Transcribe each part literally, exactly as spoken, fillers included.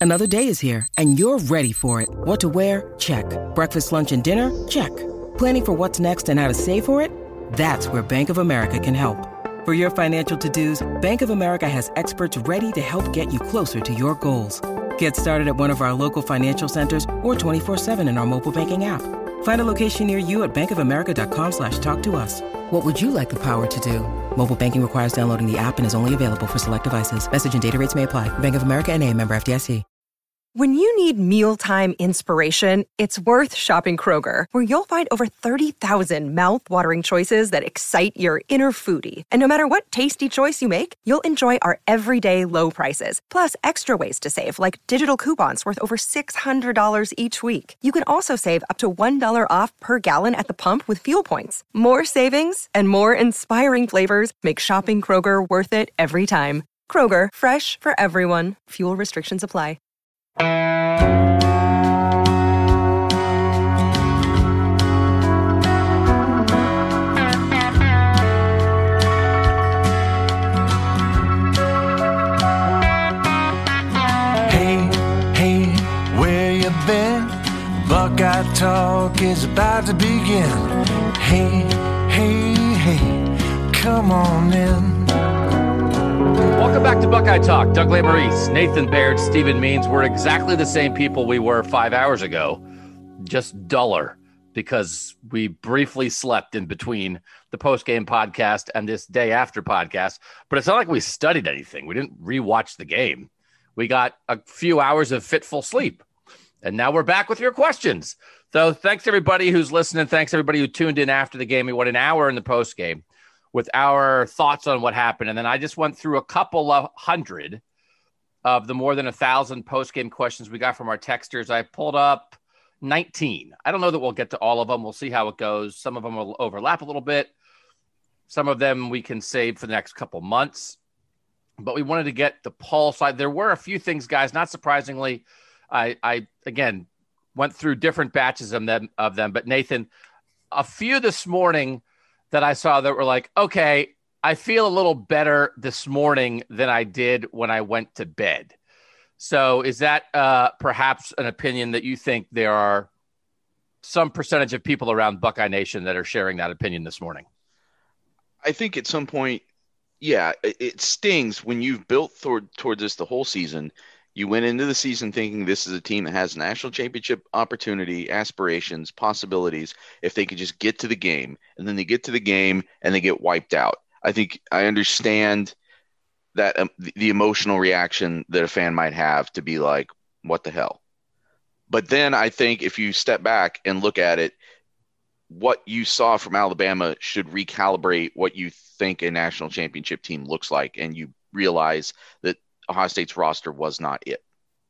Another day is here, and you're ready for it. What to wear? Check. Breakfast, lunch, and dinner? Check. Planning for what's next and how to save for it? That's where Bank of America can help. For your financial to-dos, Bank of America has experts ready to help get you closer to your goals. Get started at one of our local financial centers or twenty-four seven in our mobile banking app. Find a location near you at bankofamerica.com slash talk to us. What would you like the power to do? Mobile banking requires downloading the app and is only available for select devices. Message and data rates may apply. Bank of America N A, member F D I C. When you need mealtime inspiration, it's worth shopping Kroger, where you'll find over thirty thousand mouth-watering choices that excite your inner foodie. And no matter what tasty choice you make, you'll enjoy our everyday low prices, plus extra ways to save, like digital coupons worth over six hundred dollars each week. You can also save up to one dollar off per gallon at the pump with fuel points. More savings and more inspiring flavors make shopping Kroger worth it every time. Kroger, fresh for everyone. Fuel restrictions apply. Hey, hey, where you been? Buckeye Talk is about to begin. Hey, hey, hey, come on in. Welcome back to Buckeye Talk. Doug Lesmerises, Nathan Baird, Stephen Means. We're exactly the same people we were five hours ago, just duller because we briefly slept in between the post-game podcast and this day after podcast. But it's not like we studied anything. We didn't rewatch the game. We got a few hours of fitful sleep. And now we're back with your questions. So thanks everybody who's listening. Thanks everybody who tuned in after the game. We went an hour in the post-game with our thoughts on what happened. And then I just went through a couple of hundred of the more than a thousand post-game questions we got from our texters. I pulled up nineteen. I don't know that we'll get to all of them. We'll see how it goes. Some of them will overlap a little bit. Some of them we can save for the next couple months. But we wanted to get the Paul side. There were a few things, guys, not surprisingly. I, I again, went through different batches of them, of them. But, Nathan, a few this morning that I saw that were like, okay, I feel a little better this morning than I did when I went to bed. So is that uh, perhaps an opinion that you think there are some percentage of people around Buckeye Nation that are sharing that opinion this morning? I think at some point, yeah, it, it stings when you've built toward, toward this the whole season. You went into the season thinking this is a team that has national championship opportunity, aspirations, possibilities, if they could just get to the game. And then they get to the game and they get wiped out. I think I understand that um, the, the emotional reaction that a fan might have to be like, what the hell? But then I think if you step back and look at it, what you saw from Alabama should recalibrate what you think a national championship team looks like. And you realize that Ohio State's roster was not it.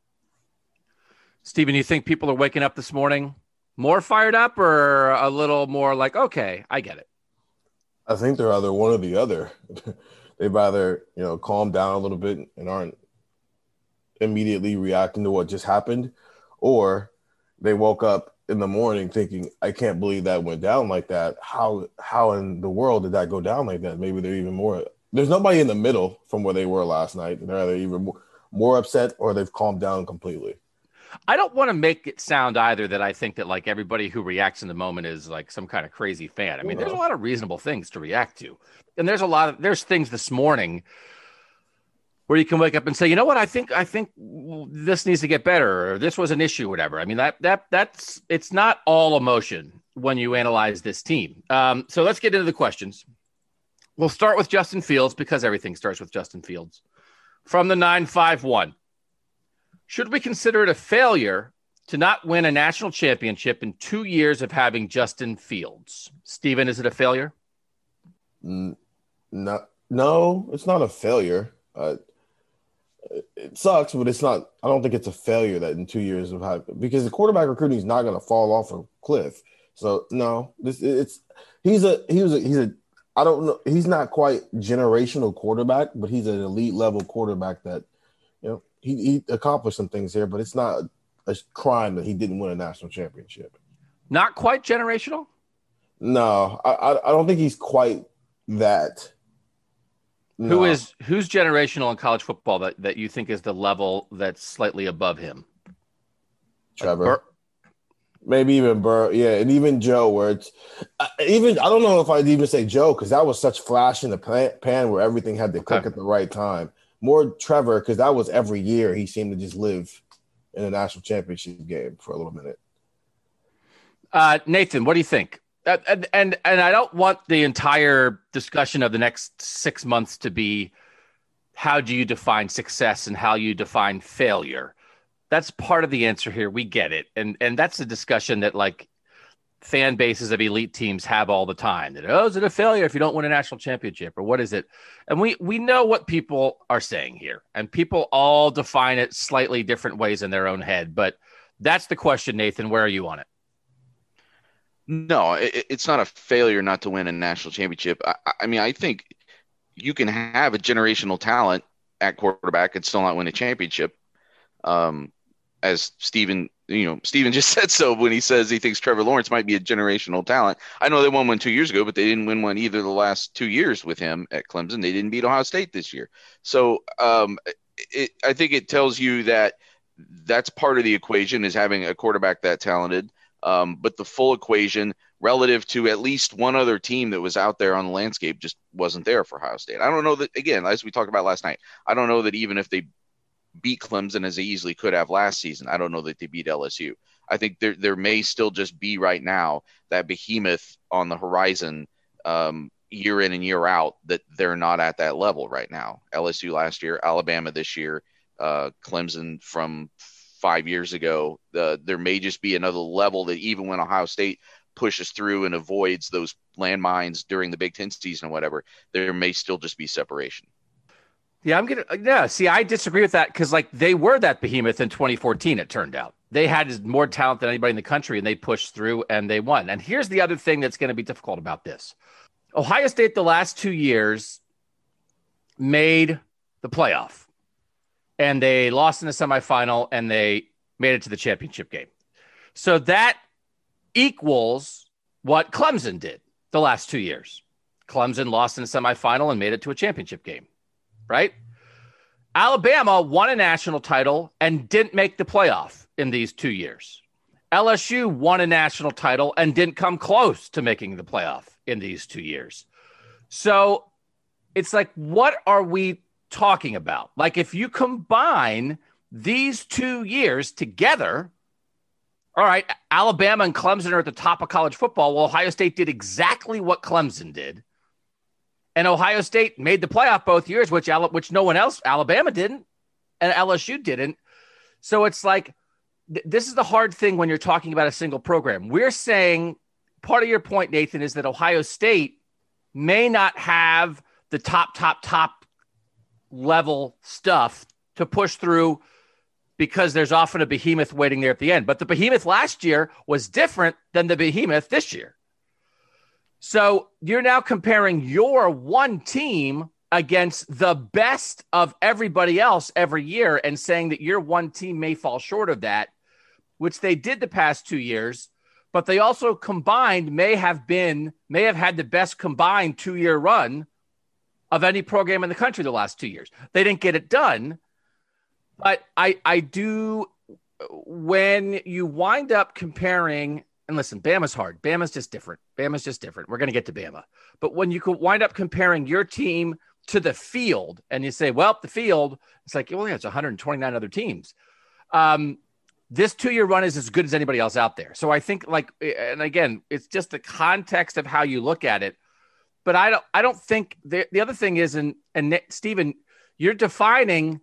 Stephen, you think people are waking up this morning more fired up or a little more like, okay, I get it? I think they're either one or the other. They've either, you know, calmed down a little bit and aren't immediately reacting to what just happened, or they woke up in the morning thinking, I can't believe that went down like that. How, how in the world did that go down like that? Maybe they're even more – there's nobody in the middle from where they were last night. They're either even more, more upset or they've calmed down completely. I don't want to make it sound either that I think that like everybody who reacts in the moment is like some kind of crazy fan. I mean, there's a lot of reasonable things to react to. And there's a lot of, there's things this morning where you can wake up and say, you know what, I think, I think this needs to get better, or this was an issue, whatever. I mean, that, that, that's, it's not all emotion when you analyze this team. Um, so let's get into the questions. We'll start with Justin Fields because everything starts with Justin Fields. From the nine five one, should we consider it a failure to not win a national championship in two years of having Justin Fields? Stephen, is it a failure? No, no, it's not a failure. Uh, it sucks, but it's not. I don't think it's a failure that in two years of having, because the quarterback recruiting is not going to fall off a cliff. So no, this it's he's a he was a he's a. I don't know. He's not quite generational quarterback, but he's an elite level quarterback that, you know, he, he accomplished some things here, but it's not a crime that he didn't win a national championship. Not quite generational? No, I, I, I don't think he's quite that No. Who is who's generational in college football that, that you think is the level that's slightly above him? Trevor? Bur- Maybe even Burr. Yeah, and even Joe, where it's uh, even I don't know if I'd even say Joe because that was such flash in the pan, pan where everything had to Okay. click at the right time. More Trevor because that was every year he seemed to just live in a national championship game for a little minute. Uh, Nathan, what do you think? Uh, and, and and I don't want the entire discussion of the next six months to be how do you define success and how you define failure. That's part of the answer here. We get it. And and that's a discussion that like fan bases of elite teams have all the time. That, oh, is it a failure if you don't win a national championship or what is it? And we we know what people are saying here. And people all define it slightly different ways in their own head. But that's the question, Nathan. Where are you on it? No, it, it's not a failure not to win a national championship. I, I mean, I think you can have a generational talent at quarterback and still not win a championship. Um, as Steven, you know, Steven just said so when he says he thinks Trevor Lawrence might be a generational talent. I know they won one two years ago, but they didn't win one either the last two years with him at Clemson. They didn't beat Ohio State this year. So um, it, I think it tells you that that's part of the equation is having a quarterback that talented. Um, but the full equation relative to at least one other team that was out there on the landscape just wasn't there for Ohio State. I don't know that, again, as we talked about last night, I don't know that even if they beat Clemson as they easily could have last season, I don't know that they beat L S U. I think there there may still just be right now that behemoth on the horizon um, year in and year out that they're not at that level right now. L S U last year, Alabama this year, uh, Clemson from five years ago. Uh, there may just be another level that even when Ohio State pushes through and avoids those landmines during the Big Ten season or whatever, there may still just be separation. Yeah, I'm gonna. Yeah, see, I disagree with that because, like, they were that behemoth in twenty fourteen. It turned out they had more talent than anybody in the country, and they pushed through and they won. And here's the other thing that's going to be difficult about this: Ohio State, the last two years, made the playoff, and they lost in the semifinal, and they made it to the championship game. So that equals what Clemson did the last two years. Clemson lost in the semifinal and made it to a championship game. Right? Alabama won a national title and didn't make the playoff in these two years. L S U won a national title and didn't come close to making the playoff in these two years. So it's like, what are we talking about? Like, if you combine these two years together, all right, Alabama and Clemson are at the top of college football. Well, Ohio State did exactly what Clemson did. And Ohio State made the playoff both years, which which no one else, Alabama didn't, and L S U didn't. So it's like, th- this is the hard thing when you're talking about a single program. We're saying part of your point, Nathan, is that Ohio State may not have the top, top, top level stuff to push through because there's often a behemoth waiting there at the end. But the behemoth last year was different than the behemoth this year. So you're now comparing your one team against the best of everybody else every year and saying that your one team may fall short of that, which they did the past two years, but they also combined may have been, may have had the best combined two-year run of any program in the country the last two years. They didn't get it done, but I, I do, when you wind up comparing. And listen, Bama's hard. Bama's just different. Bama's just different. We're going to get to Bama. But when you could wind up comparing your team to the field and you say, well, the field, it's like, well, yeah, it's one hundred twenty-nine other teams. Um, this two-year run is as good as anybody else out there. So I think, like, and again, it's just the context of how you look at it. But I don't, I don't think the, the other thing is, and, and Steven, you're defining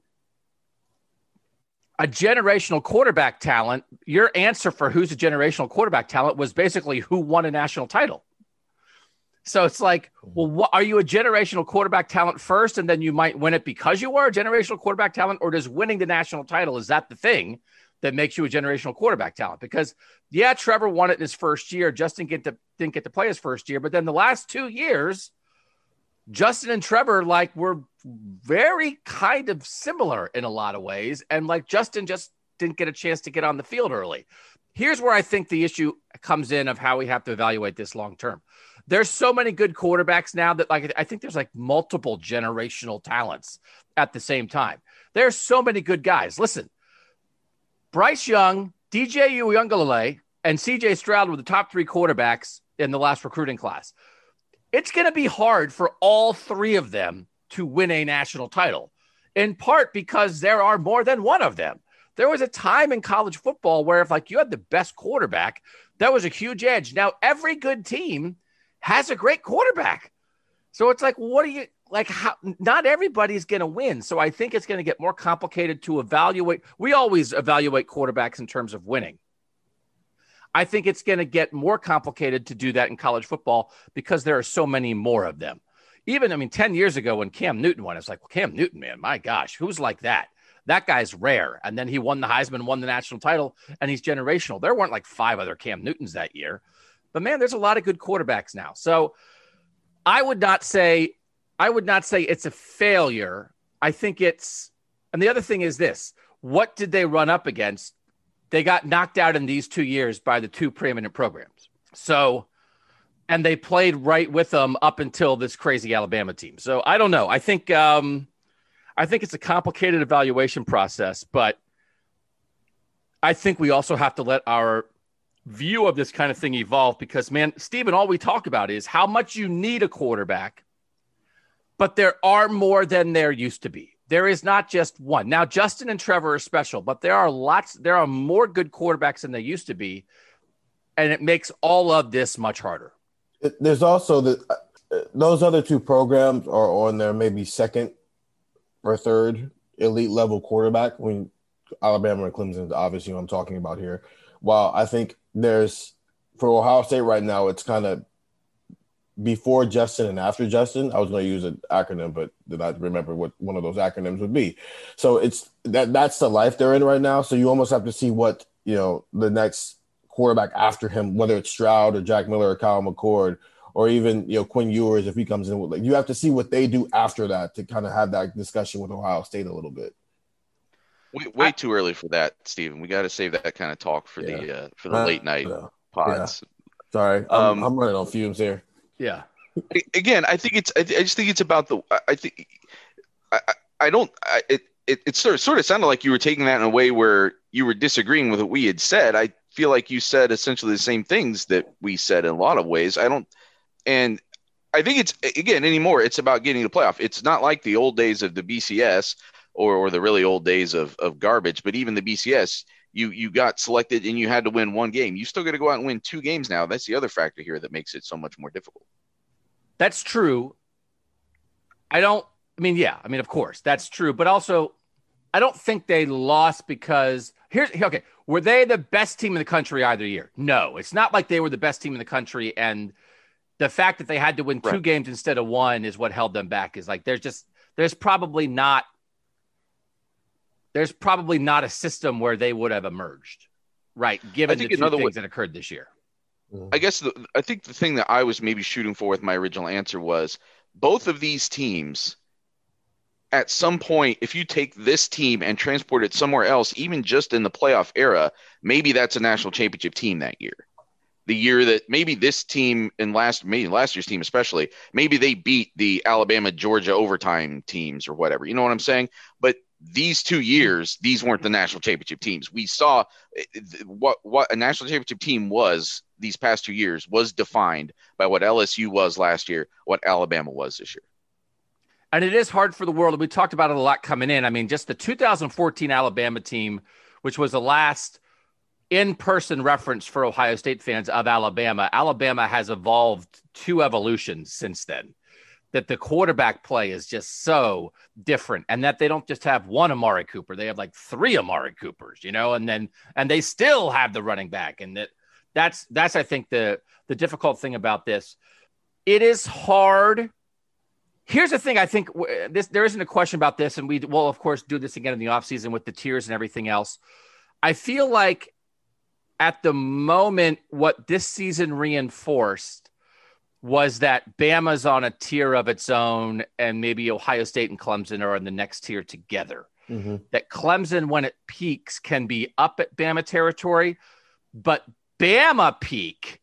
a generational quarterback talent. Your answer for who's a generational quarterback talent was basically who won a national title. So it's like, well, what, are you a generational quarterback talent first, and then you might win it because you were a generational quarterback talent, or does winning the national title, is that the thing that makes you a generational quarterback talent? Because yeah, Trevor won it in his first year. Justin get to, didn't get to play his first year, but then the last two years, Justin and Trevor, like, were very kind of similar in a lot of ways. And like, Justin just didn't get a chance to get on the field early. Here's where I think the issue comes in of how we have to evaluate this long-term. There's so many good quarterbacks now that like I think there's like multiple generational talents at the same time. There's so many good guys. Listen, Bryce Young, D J Uiagalelei, and C J Stroud were the top three quarterbacks in the last recruiting class. It's going to be hard for all three of them to win a national title, in part because there are more than one of them. There was a time in college football where if like you had the best quarterback, that was a huge edge. Now, every good team has a great quarterback. So it's like, what do you like? How, not everybody's going to win. So I think it's going to get more complicated to evaluate. We always evaluate quarterbacks in terms of winning. I think it's going to get more complicated to do that in college football because there are so many more of them. Even, I mean, ten years ago when Cam Newton won, it's like, well, Cam Newton, man, my gosh, who's like that? That guy's rare. And then he won the Heisman, won the national title, and he's generational. There weren't like five other Cam Newtons that year. But, man, there's a lot of good quarterbacks now. So I would not say I would not say it's a failure. I think it's – and the other thing is this. What did they run up against? They got knocked out in these two years by the two preeminent programs. So – and they played right with them up until this crazy Alabama team. So I don't know. I think um, I think it's a complicated evaluation process, but I think we also have to let our view of this kind of thing evolve because, man, Stephen, all we talk about is how much you need a quarterback, but there are more than there used to be. There is not just one. Now, Justin and Trevor are special, but there are lots. There are more good quarterbacks than there used to be, and it makes all of this much harder. There's also the those other two programs are on their maybe second or third elite level quarterback. I mean, Alabama and Clemson is obviously what I'm talking about here. While I think there's for Ohio State right now, it's kind of before Justin and after Justin. I was going to use an acronym, but did not remember what one of those acronyms would be. So it's that that's the life they're in right now. So you almost have to see what you know the next quarterback after him, whether it's Stroud or Jack Miller or Kyle McCord or even, you know, Quinn Ewers, if he comes in with like, you have to see what they do after that to kind of have that discussion with Ohio State a little bit. Way, way too early for that, Stephen. We got to save that kind of talk for yeah. the uh, for the uh, late night uh, pods. Yeah. Sorry, I'm, um, I'm running on fumes here. Yeah. Again, I think it's. I, I just think it's about the. I think. I. I don't. I, it. It. It sort of sort of sounded like you were taking that in a way where you were disagreeing with what we had said. I feel like you said essentially the same things that we said in a lot of ways. I don't, and I think it's again anymore. It's about getting to playoff. It's not like the old days of the B C S or, or the really old days of, of garbage. But even the B C S, you you got selected and you had to win one game. You still got to go out and win two games now. That's the other factor here that makes it so much more difficult. That's true. I don't. I mean, yeah. I mean, of course, that's true. But also, I don't think they lost because here's okay. Were they the best team in the country either year? No, it's not like they were the best team in the country. And the fact that they had to win two right. games instead of one is what held them back. Is like, there's just, there's probably not, there's probably not a system where they would have emerged. Right. Given the two things way, that occurred this year. I guess the, I think the thing that I was maybe shooting for with my original answer was both of these teams at some point, if you take this team and transport it somewhere else, even just in the playoff era, maybe that's a national championship team that year. The year that maybe this team in last, maybe last year's team especially, maybe they beat the Alabama, Georgia overtime teams or whatever. You know what I'm saying? But these two years, these weren't the national championship teams. We saw what what a national championship team was these past two years was defined by what L S U was last year, what Alabama was this year. And it is hard for the world. We talked about it a lot coming in. I mean, just the two thousand fourteen Alabama team, which was the last in-person reference for Ohio State fans of Alabama. Alabama has evolved two evolutions since then, that the quarterback play is just so different and that they don't just have one Amari Cooper. They have like three Amari Coopers, you know, and then, and they still have the running back. And that that's, that's, I think the, the difficult thing about this. It is hard. Here's the thing. I think this, there isn't a question about this. And we will, of course, do this again in the offseason with the tiers and everything else. I feel like at the moment, what this season reinforced was that Bama's on a tier of its own and maybe Ohio State and Clemson are in the next tier together. Mm-hmm. That Clemson, when it peaks, can be up at Bama territory, but Bama peak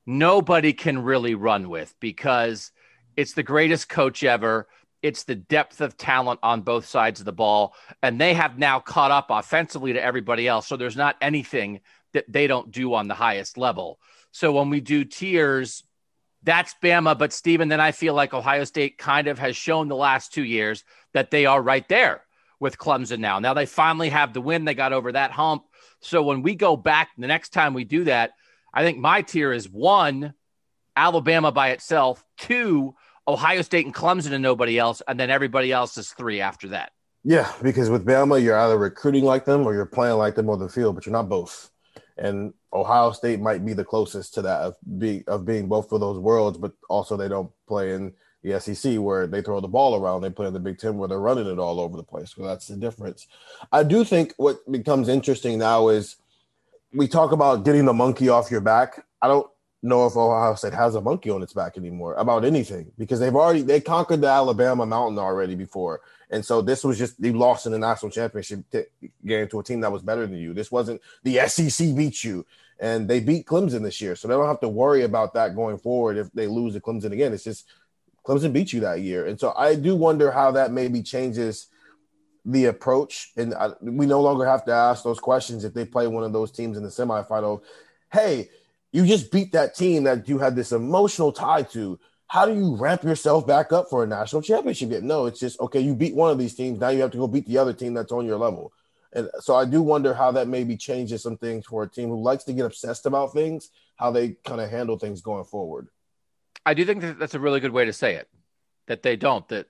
nobody can really run with, because it's the greatest coach ever. It's the depth of talent on both sides of the ball, and they have now caught up offensively to everybody else. So there's not anything that they don't do on the highest level. So when we do tiers, that's Bama. But Stephen, then I feel like Ohio State kind of has shown the last two years that they are right there with Clemson now. Now they finally have the win. They got over that hump. So when we go back the next time we do that, I think my tier is one, Alabama by itself, two, Ohio State and Clemson and nobody else, and then everybody else is three after that. Yeah, because with Bama, you're either recruiting like them or you're playing like them on the field, but you're not both. And Ohio State might be the closest to that of being of being both of those worlds, but also they don't play in the S E C where they throw the ball around. They play in the Big Ten where they're running it all over the place. So that's the difference. I do think what becomes interesting now is we talk about getting the monkey off your back. I don't know if Ohio State has a monkey on its back anymore about anything, because they've already they conquered the Alabama mountain already before. And so this was just you lost in the national championship t- game to a team that was better than you. This wasn't the S E C beat you, and they beat Clemson this year. So they don't have to worry about that going forward if they lose to Clemson again. It's just Clemson beat you that year. And so I do wonder how that maybe changes the approach. And I, we no longer have to ask those questions if they play one of those teams in the semifinal. Hey, you just beat that team that you had this emotional tie to. How do you ramp yourself back up for a national championship game? No, it's just, okay, you beat one of these teams. Now you have to go beat the other team that's on your level. And so I do wonder how that maybe changes some things for a team who likes to get obsessed about things, how they kind of handle things going forward. I do think that that's a really good way to say it, that they don't, that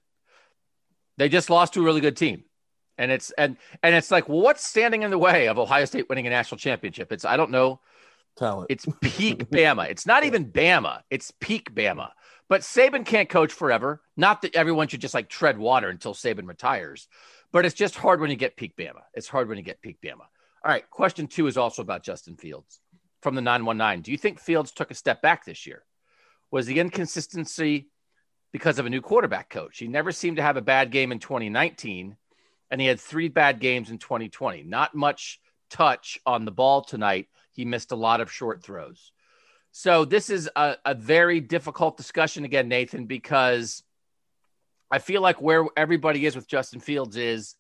they just lost to a really good team. And it's, and, and it's like, well, what's standing in the way of Ohio State winning a national championship? It's, I don't know. Talent. It's peak Bama. It's not even Bama. It's peak Bama. But Saban can't coach forever. Not that everyone should just like tread water until Saban retires, but it's just hard when you get peak Bama. It's hard when you get peak Bama. All right. Question two is also about Justin Fields from the nine one nine. Do you think Fields took a step back this year? Was the inconsistency because of a new quarterback coach? He never seemed to have a bad game in twenty nineteen, and he had three bad games in twenty twenty. Not much touch on the ball tonight. He missed a lot of short throws. So this is a, a very difficult discussion again, Nathan, because I feel like where everybody is with Justin Fields is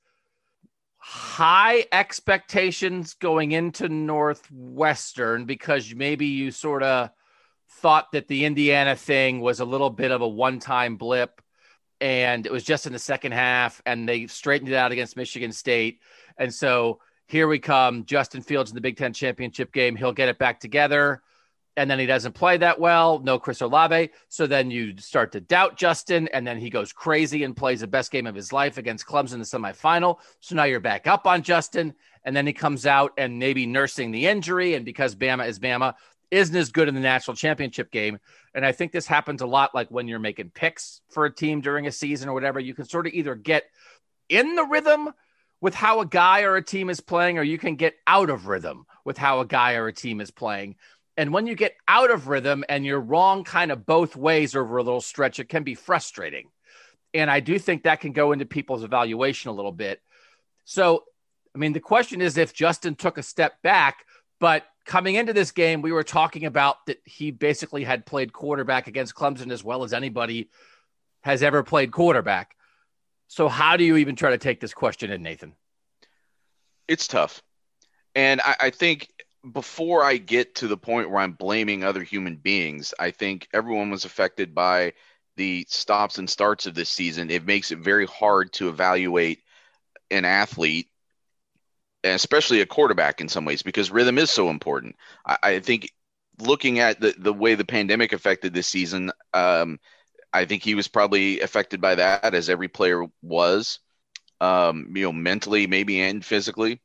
high expectations going into Northwestern, because maybe you sort of thought that the Indiana thing was a little bit of a one-time blip and it was just in the second half and they straightened it out against Michigan State. And so here we come, Justin Fields in the Big Ten championship game. He'll get it back together. And then he doesn't play that well. No Chris Olave. So then you start to doubt Justin. And then he goes crazy and plays the best game of his life against Clemson in the semifinal. So now you're back up on Justin. And then he comes out and maybe nursing the injury. And because Bama is Bama, isn't as good in the national championship game. And I think this happens a lot, like when you're making picks for a team during a season or whatever. You can sort of either get in the rhythm with how a guy or a team is playing, or you can get out of rhythm with how a guy or a team is playing. And when you get out of rhythm and you're wrong kind of both ways over a little stretch, it can be frustrating. And I do think that can go into people's evaluation a little bit. So, I mean, the question is if Justin took a step back, but coming into this game, we were talking about that he basically had played quarterback against Clemson as well as anybody has ever played quarterback. So how do you even try to take this question in, Nathan? It's tough. And I, I think before I get to the point where I'm blaming other human beings, I think everyone was affected by the stops and starts of this season. It makes it very hard to evaluate an athlete, and especially a quarterback in some ways, because rhythm is so important. I, I think looking at the, the way the pandemic affected this season, um, I think he was probably affected by that, as every player was, um, you know, mentally maybe and physically.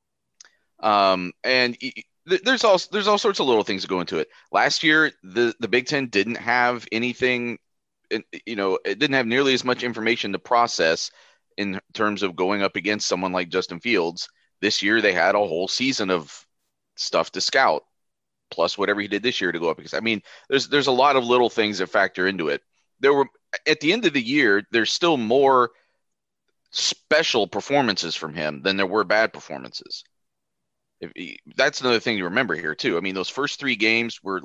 Um, and th- there's all there's all sorts of little things that go into it. Last year, the, the Big Ten didn't have anything, you know, it didn't have nearly as much information to process in terms of going up against someone like Justin Fields. This year, they had a whole season of stuff to scout, plus whatever he did this year to go up against. I mean, there's there's a lot of little things that factor into it. There were, at the end of the year, there's still more special performances from him than there were bad performances. If he, that's another thing to remember here too. I mean, those first three games were like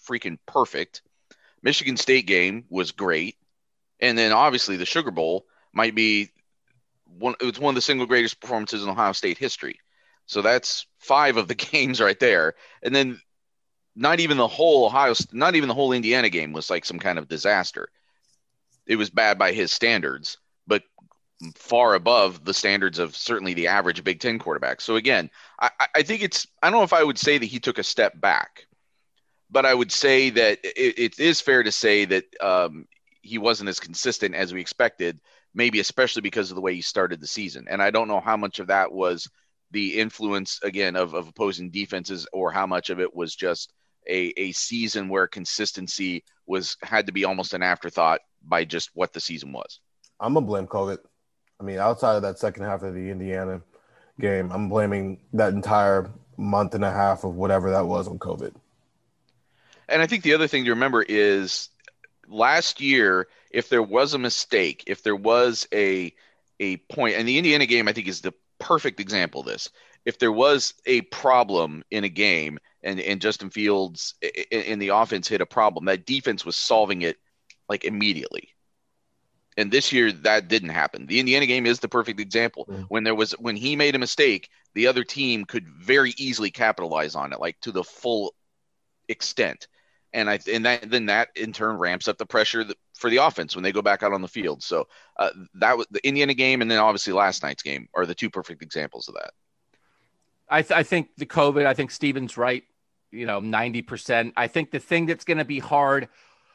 freaking perfect. Michigan State game was great. And then obviously the Sugar Bowl might be one, it's one of the single greatest performances in Ohio State history. So that's five of the games right there. And then not even the whole Ohio, not even the whole Indiana game was like some kind of disaster. It was bad by his standards, but far above the standards of certainly the average Big Ten quarterback. So again, I, I think it's, I don't know if I would say that he took a step back, but I would say that it, it is fair to say that um, he wasn't as consistent as we expected, maybe especially because of the way he started the season. And I don't know how much of that was the influence, again, of, of opposing defenses, or how much of it was just a, a season where consistency was had to be almost an afterthought by just what the season was. I'm going to blame COVID. I mean, outside of that second half of the Indiana game, I'm blaming that entire month and a half of whatever that was on COVID. And I think the other thing to remember is last year, if there was a mistake, if there was a a point, and the Indiana game, I think, is the perfect example of this. If there was a problem in a game and, and Justin Fields in the offense hit a problem, that defense was solving it like immediately. And this year that didn't happen. The Indiana game is the perfect example. Mm. When there was, when he made a mistake, the other team could very easily capitalize on it, like to the full extent. And I, and that, then that in turn ramps up the pressure for the offense when they go back out on the field. So uh, that was the Indiana game. And then obviously last night's game are the two perfect examples of that. I, th- I think the COVID, I think Steven's right. You know, ninety percent. I think the thing that's going to be hard.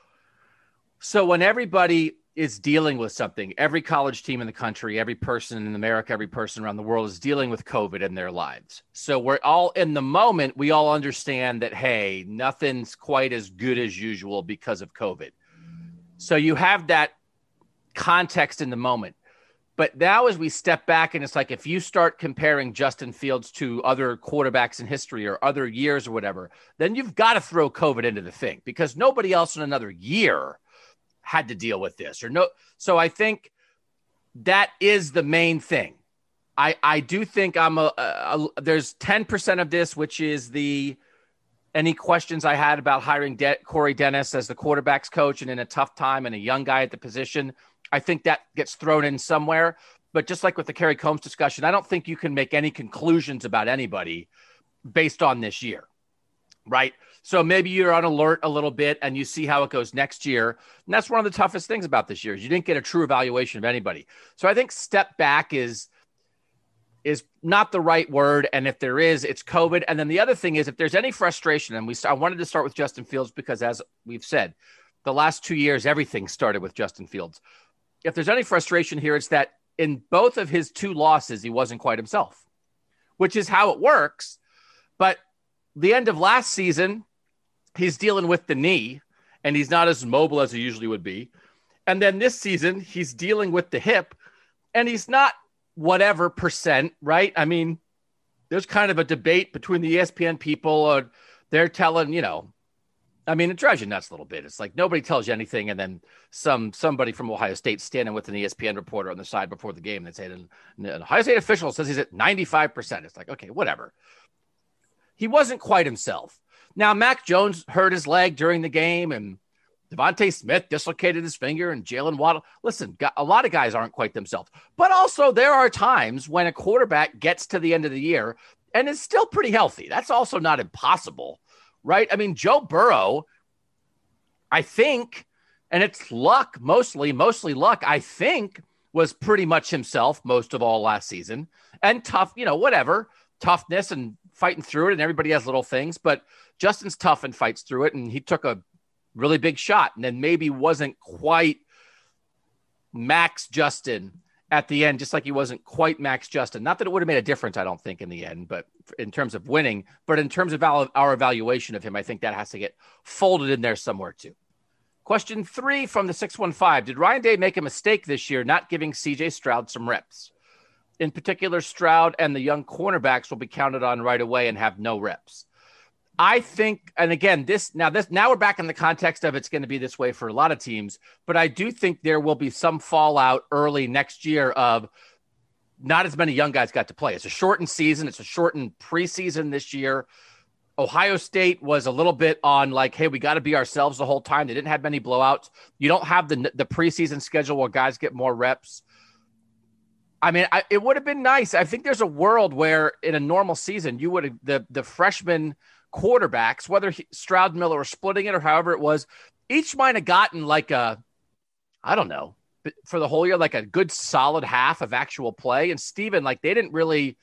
So when everybody is dealing with something, every college team in the country, every person in America, every person around the world is dealing with COVID in their lives. So we're all in the moment. We all understand that, hey, nothing's quite as good as usual because of COVID. So you have that context in the moment. But now as we step back, and it's like, if you start comparing Justin Fields to other quarterbacks in history or other years or whatever, then you've got to throw COVID into the thing, because nobody else in another year had to deal with this or no. So I think that is the main thing. I, I do think I'm a, a, a there's ten percent of this, which is the, any questions I had about hiring De- Corey Dennis as the quarterback's coach and in a tough time and a young guy at the position. I think that gets thrown in somewhere, but just like with the Kerry Combs discussion, I don't think you can make any conclusions about anybody based on this year. Right. So maybe you're on alert a little bit and you see how it goes next year. And that's one of the toughest things about this year is you didn't get a true evaluation of anybody. So I think step back is, is not the right word. And if there is, it's COVID. And then the other thing is, if there's any frustration, and we, I wanted to start with Justin Fields because, as we've said, the last two years, everything started with Justin Fields. If there's any frustration here, it's that in both of his two losses, he wasn't quite himself, which is how it works. But the end of last season, he's dealing with the knee and he's not as mobile as he usually would be. And then this season, he's dealing with the hip and he's not whatever percent, right? I mean, there's kind of a debate between the E S P N people. Uh, they're telling, you know, I mean, it drives you nuts a little bit. It's like nobody tells you anything, and then some somebody from Ohio State standing with an E S P N reporter on the side before the game that said an Ohio State official says he's at ninety-five percent. It's like, okay, whatever. He wasn't quite himself. Now, Mac Jones hurt his leg during the game, and Devontae Smith dislocated his finger, and Jalen Waddle. Listen, a lot of guys aren't quite themselves. But also, there are times when a quarterback gets to the end of the year and is still pretty healthy. That's also not impossible. Right? I mean, Joe Burrow, I think, and it's luck, mostly, mostly luck, I think, was pretty much himself most of all last season. And tough, you know, whatever, toughness and fighting through it, and everybody has little things. But Justin's tough and fights through it, and he took a really big shot and then maybe wasn't quite Max Justin at the end, just like he wasn't quite Max Justin. Not that it would have made a difference, I don't think, in the end, but in terms of winning, but in terms of our, our evaluation of him, I think that has to get folded in there somewhere too. Question three from the six one five. Did Ryan Day make a mistake this year not giving C J Stroud some reps? In particular, Stroud and the young cornerbacks will be counted on right away and have no reps. I think, and again, this now this now we're back in the context of it's going to be this way for a lot of teams, but I do think there will be some fallout early next year of not as many young guys got to play. It's a shortened season. It's a shortened preseason this year. Ohio State was a little bit on like, hey, we got to be ourselves the whole time. They didn't have many blowouts. You don't have the the preseason schedule where guys get more reps. I mean, I, it would have been nice. I think there's a world where in a normal season, you would have the the freshman quarterbacks, whether he, Stroud and Miller were splitting it or however it was, each might have gotten like a, I don't know, for the whole year, like a good solid half of actual play. And Steven, like they didn't really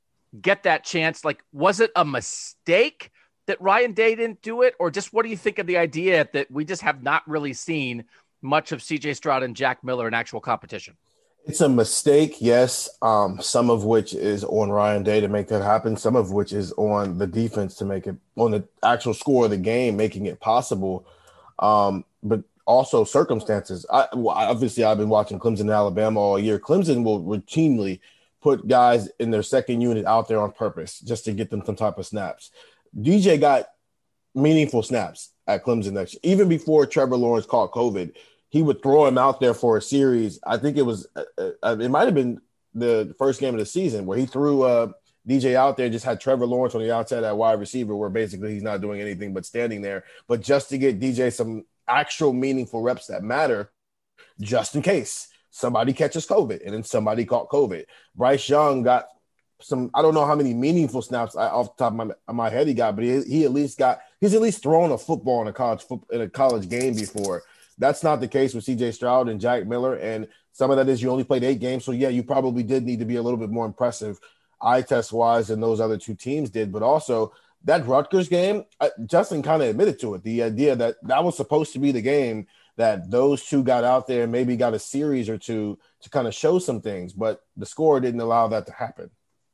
get that chance. Like, was it a mistake that Ryan Day didn't do it? Or just what do you think of the idea that we just have not really seen much of C J Stroud and Jack Miller in actual competition? It's a mistake, yes. Um, some of which is on Ryan Day to make that happen. Some of which is on the defense to make it, on the actual score of the game, making it possible. Um, but also circumstances. I, obviously, I've been watching Clemson and Alabama all year. Clemson will routinely put guys in their second unit out there on purpose just to get them some type of snaps. D J got meaningful snaps at Clemson next year. Even before Trevor Lawrence caught COVID, he would throw him out there for a series. I think it was uh, – it might have been the first game of the season where he threw uh, D J out there, just had Trevor Lawrence on the outside at wide receiver where basically he's not doing anything but standing there. But just to get D J some actual meaningful reps that matter, just in case somebody catches COVID, and then somebody caught COVID. Bryce Young got some, I don't know how many meaningful snaps I, off the top of my, of my head he got, but he, he at least got, he's at least thrown a football in a college in a college game before. That's not the case with C J Stroud and Jack Miller. And some of that is you only played eight games. So yeah, you probably did need to be a little bit more impressive eye test wise than those other two teams did. But also that Rutgers game, Justin kind of admitted to it. The idea that that was supposed to be the game that those two got out there and maybe got a series or two to kind of show some things, but the score didn't allow that to happen.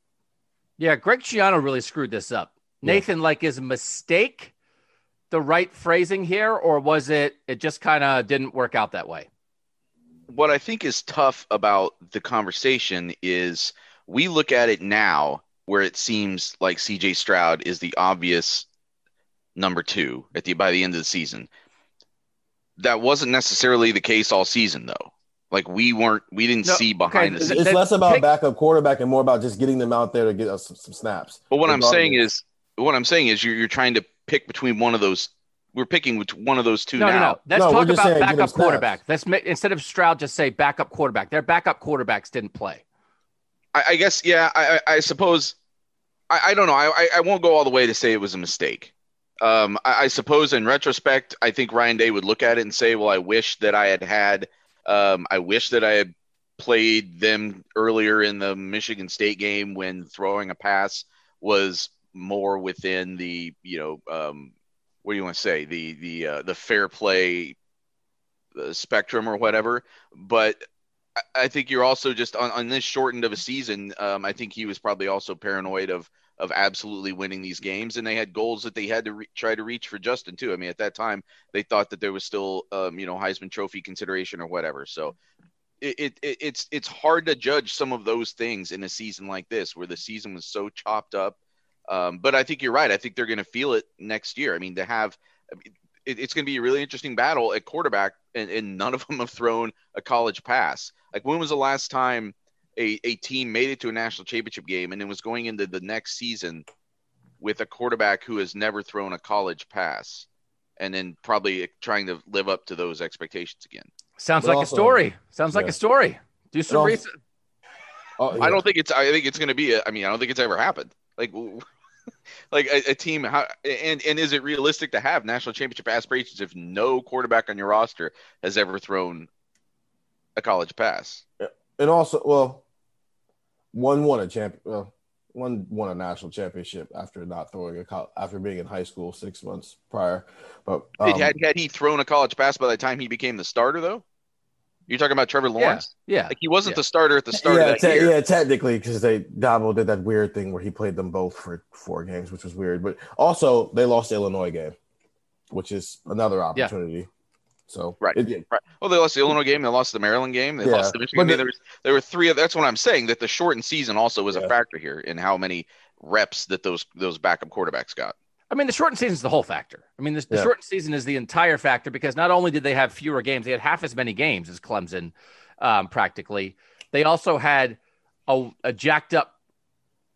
Yeah, Greg Schiano really screwed this up. Yeah. Nathan, like, is mistake the right phrasing here, or was it it just kind of didn't work out that way? What I think is tough about the conversation is we look at it now where it seems like C J Stroud is the obvious number two at the by the end of the season. That wasn't necessarily the case all season, though. Like we weren't, we didn't no, see behind okay. the scenes. It's less about pick, backup quarterback and more about just getting them out there to get us some, some snaps. But what I'm saying is, what I'm saying is, you're you're trying to pick between one of those. We're picking one of those two no, now. No, no, Let's no. Let's talk about backup quarterback. Let's make, instead of Stroud, just say backup quarterback. Their backup quarterbacks didn't play. I, I guess, yeah. I, I, I suppose. I, I don't know. I, I won't go all the way to say it was a mistake. Um, I, I suppose in retrospect, I think Ryan Day would look at it and say, well, I wish that I had had, um, I wish that I had played them earlier in the Michigan State game when throwing a pass was more within the, you know, um, what do you want to say? The, the, uh, the fair play uh, spectrum or whatever. But I, I think you're also just on, on this shortened of a season. Um, I think he was probably also paranoid of, of absolutely winning these games. And they had goals that they had to re- try to reach for Justin too. I mean, at that time they thought that there was still, um, you know, Heisman Trophy consideration or whatever. So it, it, it's, it's hard to judge some of those things in a season like this, where the season was so chopped up. Um, but I think you're right. I think they're going to feel it next year. I mean, to have, it, it's going to be a really interesting battle at quarterback, and, and none of them have thrown a college pass. Like, when was the last time A, a team made it to a national championship game and then was going into the next season with a quarterback who has never thrown a college pass, and then probably trying to live up to those expectations again? Sounds but like also, a story. Sounds yeah. like a story. Do some research. Oh, yeah. I don't think it's, I think it's going to be, a, I mean, I don't think it's ever happened. Like, like a, a team, how, and, and is it realistic to have national championship aspirations if no quarterback on your roster has ever thrown a college pass? Yeah. And also, well, one won a champ, well, one won a national championship after not throwing a co- after being in high school six months prior. But um, had had he thrown a college pass by the time he became the starter, though? You're talking about Trevor Lawrence? Yeah, yeah. Like, he wasn't yeah. the starter at the start yeah, of that te- year. Yeah, technically, because they Dabo did that weird thing where he played them both for four games, which was weird. But also, they lost the Illinois game, which is another opportunity. Yeah. So right, it, right. Well, they lost the Illinois game. They lost the Maryland game. They yeah. lost the Michigan game. There, was, there were three. Of, that's what I'm saying. That the shortened season also was yeah. a factor here in how many reps that those those backup quarterbacks got. I mean, the shortened season is the whole factor. I mean, the, the yeah. shortened season is the entire factor, because not only did they have fewer games, they had half as many games as Clemson, um, practically. They also had a, a jacked up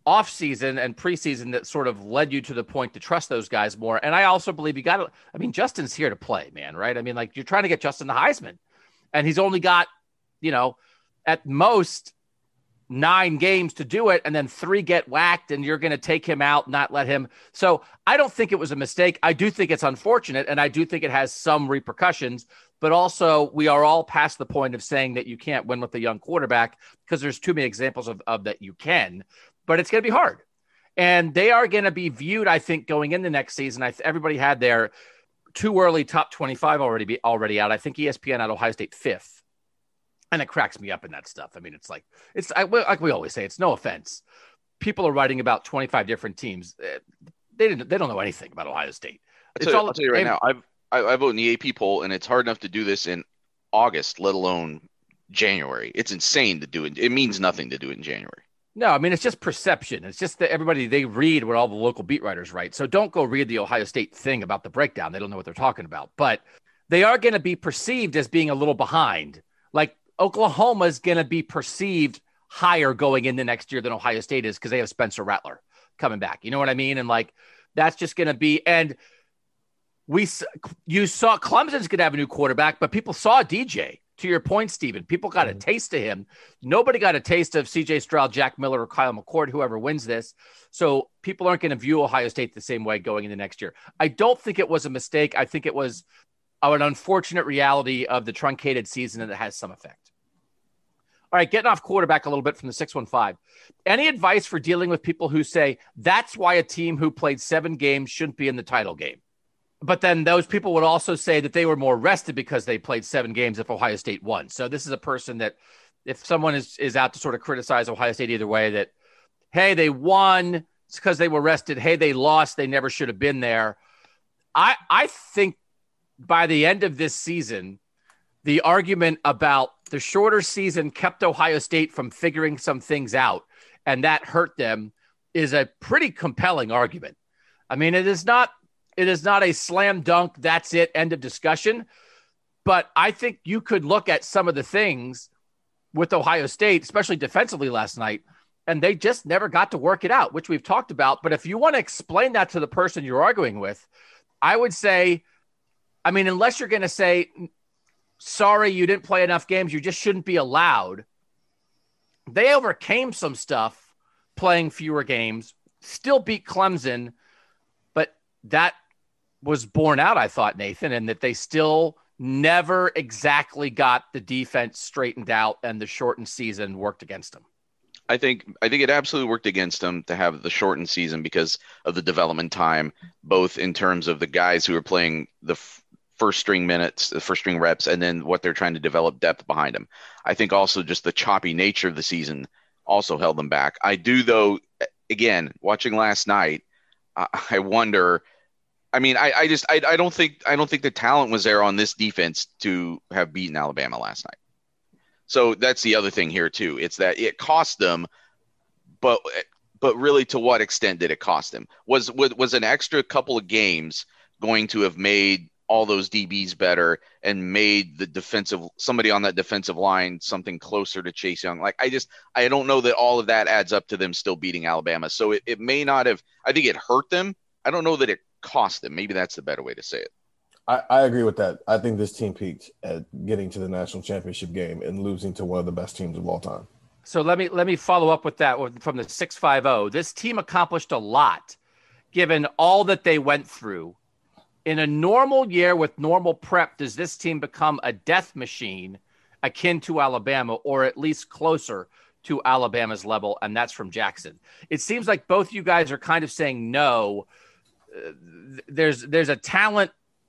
offseason and preseason that sort of led you to the point to trust those guys more. And I also believe you got to, I mean, Justin's here to play, man, right? I mean, like you're trying to get Justin the Heisman, and he's only got, you know, at most nine games to do it, and then three get whacked, and you're going to take him out, not let him. So I don't think it was a mistake. I do think it's unfortunate, and I do think it has some repercussions, but also we are all past the point of saying that you can't win with a young quarterback, because there's too many examples of, of that you can, but it's going to be hard. And they are going to be viewed, I think, going into next season. I, everybody had their too early top twenty-five already be already out. I think E S P N had Ohio State fifth. And it cracks me up in that stuff. I mean, it's like, it's I, like we always say, it's no offense. People are writing about twenty-five different teams. They didn't, they don't know anything about Ohio State. It's I'll all, tell, I'll tell you right now, I've, I, I vote in the A P poll, and it's hard enough to do this in August, let alone January. It's insane to do it. It means nothing to do it in January. No, I mean, it's just perception. It's just that everybody, they read what all the local beat writers write. So don't go read the Ohio State thing about the breakdown. They don't know what they're talking about. But they are going to be perceived as being a little behind. Like Oklahoma is going to be perceived higher going into next year than Ohio State is, because they have Spencer Rattler coming back. You know what I mean? And like, that's just going to be, and we, you saw Clemson's going to have a new quarterback, but people saw D J. To your point, Stephen, people got a taste of him. Nobody got a taste of C J Stroud, Jack Miller, or Kyle McCord, whoever wins this. So people aren't going to view Ohio State the same way going into next year. I don't think it was a mistake. I think it was an unfortunate reality of the truncated season, and it has some effect. All right, getting off quarterback a little bit from the six one five. Any advice for dealing with people who say that's why a team who played seven games shouldn't be in the title game? But then those people would also say that they were more rested because they played seven games if Ohio State won. So this is a person that, if someone is, is out to sort of criticize Ohio State either way, that, hey, they won, it's because they were rested. Hey, they lost, they never should have been there. I I think by the end of this season, the argument about the shorter season kept Ohio State from figuring some things out, and that hurt them, is a pretty compelling argument. I mean, it is not It is not a slam dunk, that's it, end of discussion. But I think you could look at some of the things with Ohio State, especially defensively last night, and they just never got to work it out, which we've talked about. But if you want to explain that to the person you're arguing with, I would say, I mean, unless you're going to say, sorry, you didn't play enough games, you just shouldn't be allowed. They overcame some stuff playing fewer games, still beat Clemson, but that was borne out, I thought, Nathan, and that they still never exactly got the defense straightened out, and the shortened season worked against them. I think I think it absolutely worked against them to have the shortened season because of the development time, both in terms of the guys who are playing the f- first string minutes, the first string reps, and then what they're trying to develop depth behind them. I think also just the choppy nature of the season also held them back. I do, though, again, watching last night, I, I wonder – I mean, I, I just I, I don't think I don't think the talent was there on this defense to have beaten Alabama last night. So that's the other thing here too. It's that it cost them, but but really, to what extent did it cost them? Was was, was an extra couple of games going to have made all those D Bs better and made the defensive somebody on that defensive line something closer to Chase Young? Like I just I don't know that all of that adds up to them still beating Alabama. So it, it may not have. I think it hurt them. I don't know that it cost them. Maybe that's the better way to say it. I, I agree with that. I think this team peaked at getting to the national championship game and losing to one of the best teams of all time. So let me let me follow up with that from the six five zero. This team accomplished a lot, given all that they went through. In a normal year with normal prep, does this team become a death machine akin to Alabama, or at least closer to Alabama's level? And that's from Jackson. It seems like both you guys are kind of saying no. There's there's a talent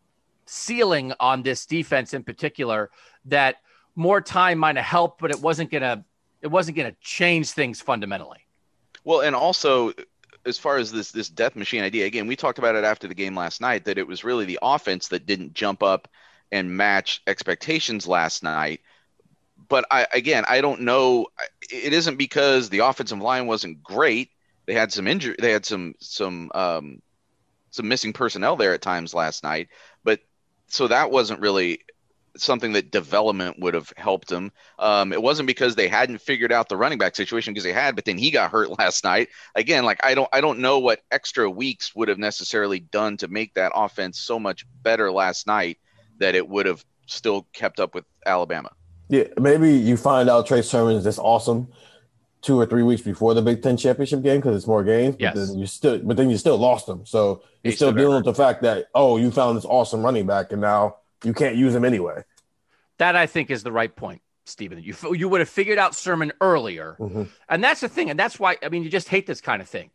ceiling on this defense in particular that more time might have helped, but it wasn't gonna it wasn't gonna change things fundamentally. Well, and also as far as this this death machine idea, again, we talked about it after the game last night, that it was really the offense that didn't jump up and match expectations last night. But I again, I don't know. It isn't because the offensive line wasn't great. They had some injury. They had some some. Um, some missing personnel there at times last night, but so that wasn't really something that development would have helped him. Um, it wasn't because they hadn't figured out the running back situation, because they had, but then he got hurt last night. Again, like I don't, I don't know what extra weeks would have necessarily done to make that offense so much better last night that it would have still kept up with Alabama. Yeah, maybe you find out Trey Sermon is this awesome two or three weeks before the Big Ten championship game because it's more games. Yes. But then you still, but then you still lost him. So you're He's still still dealing hurt. with the fact that, oh, you found this awesome running back and now you can't use him anyway. That, I think, is the right point, Stephen. You you would have figured out Sermon earlier. Mm-hmm. And that's the thing. And that's why, I mean, you just hate this kind of thing.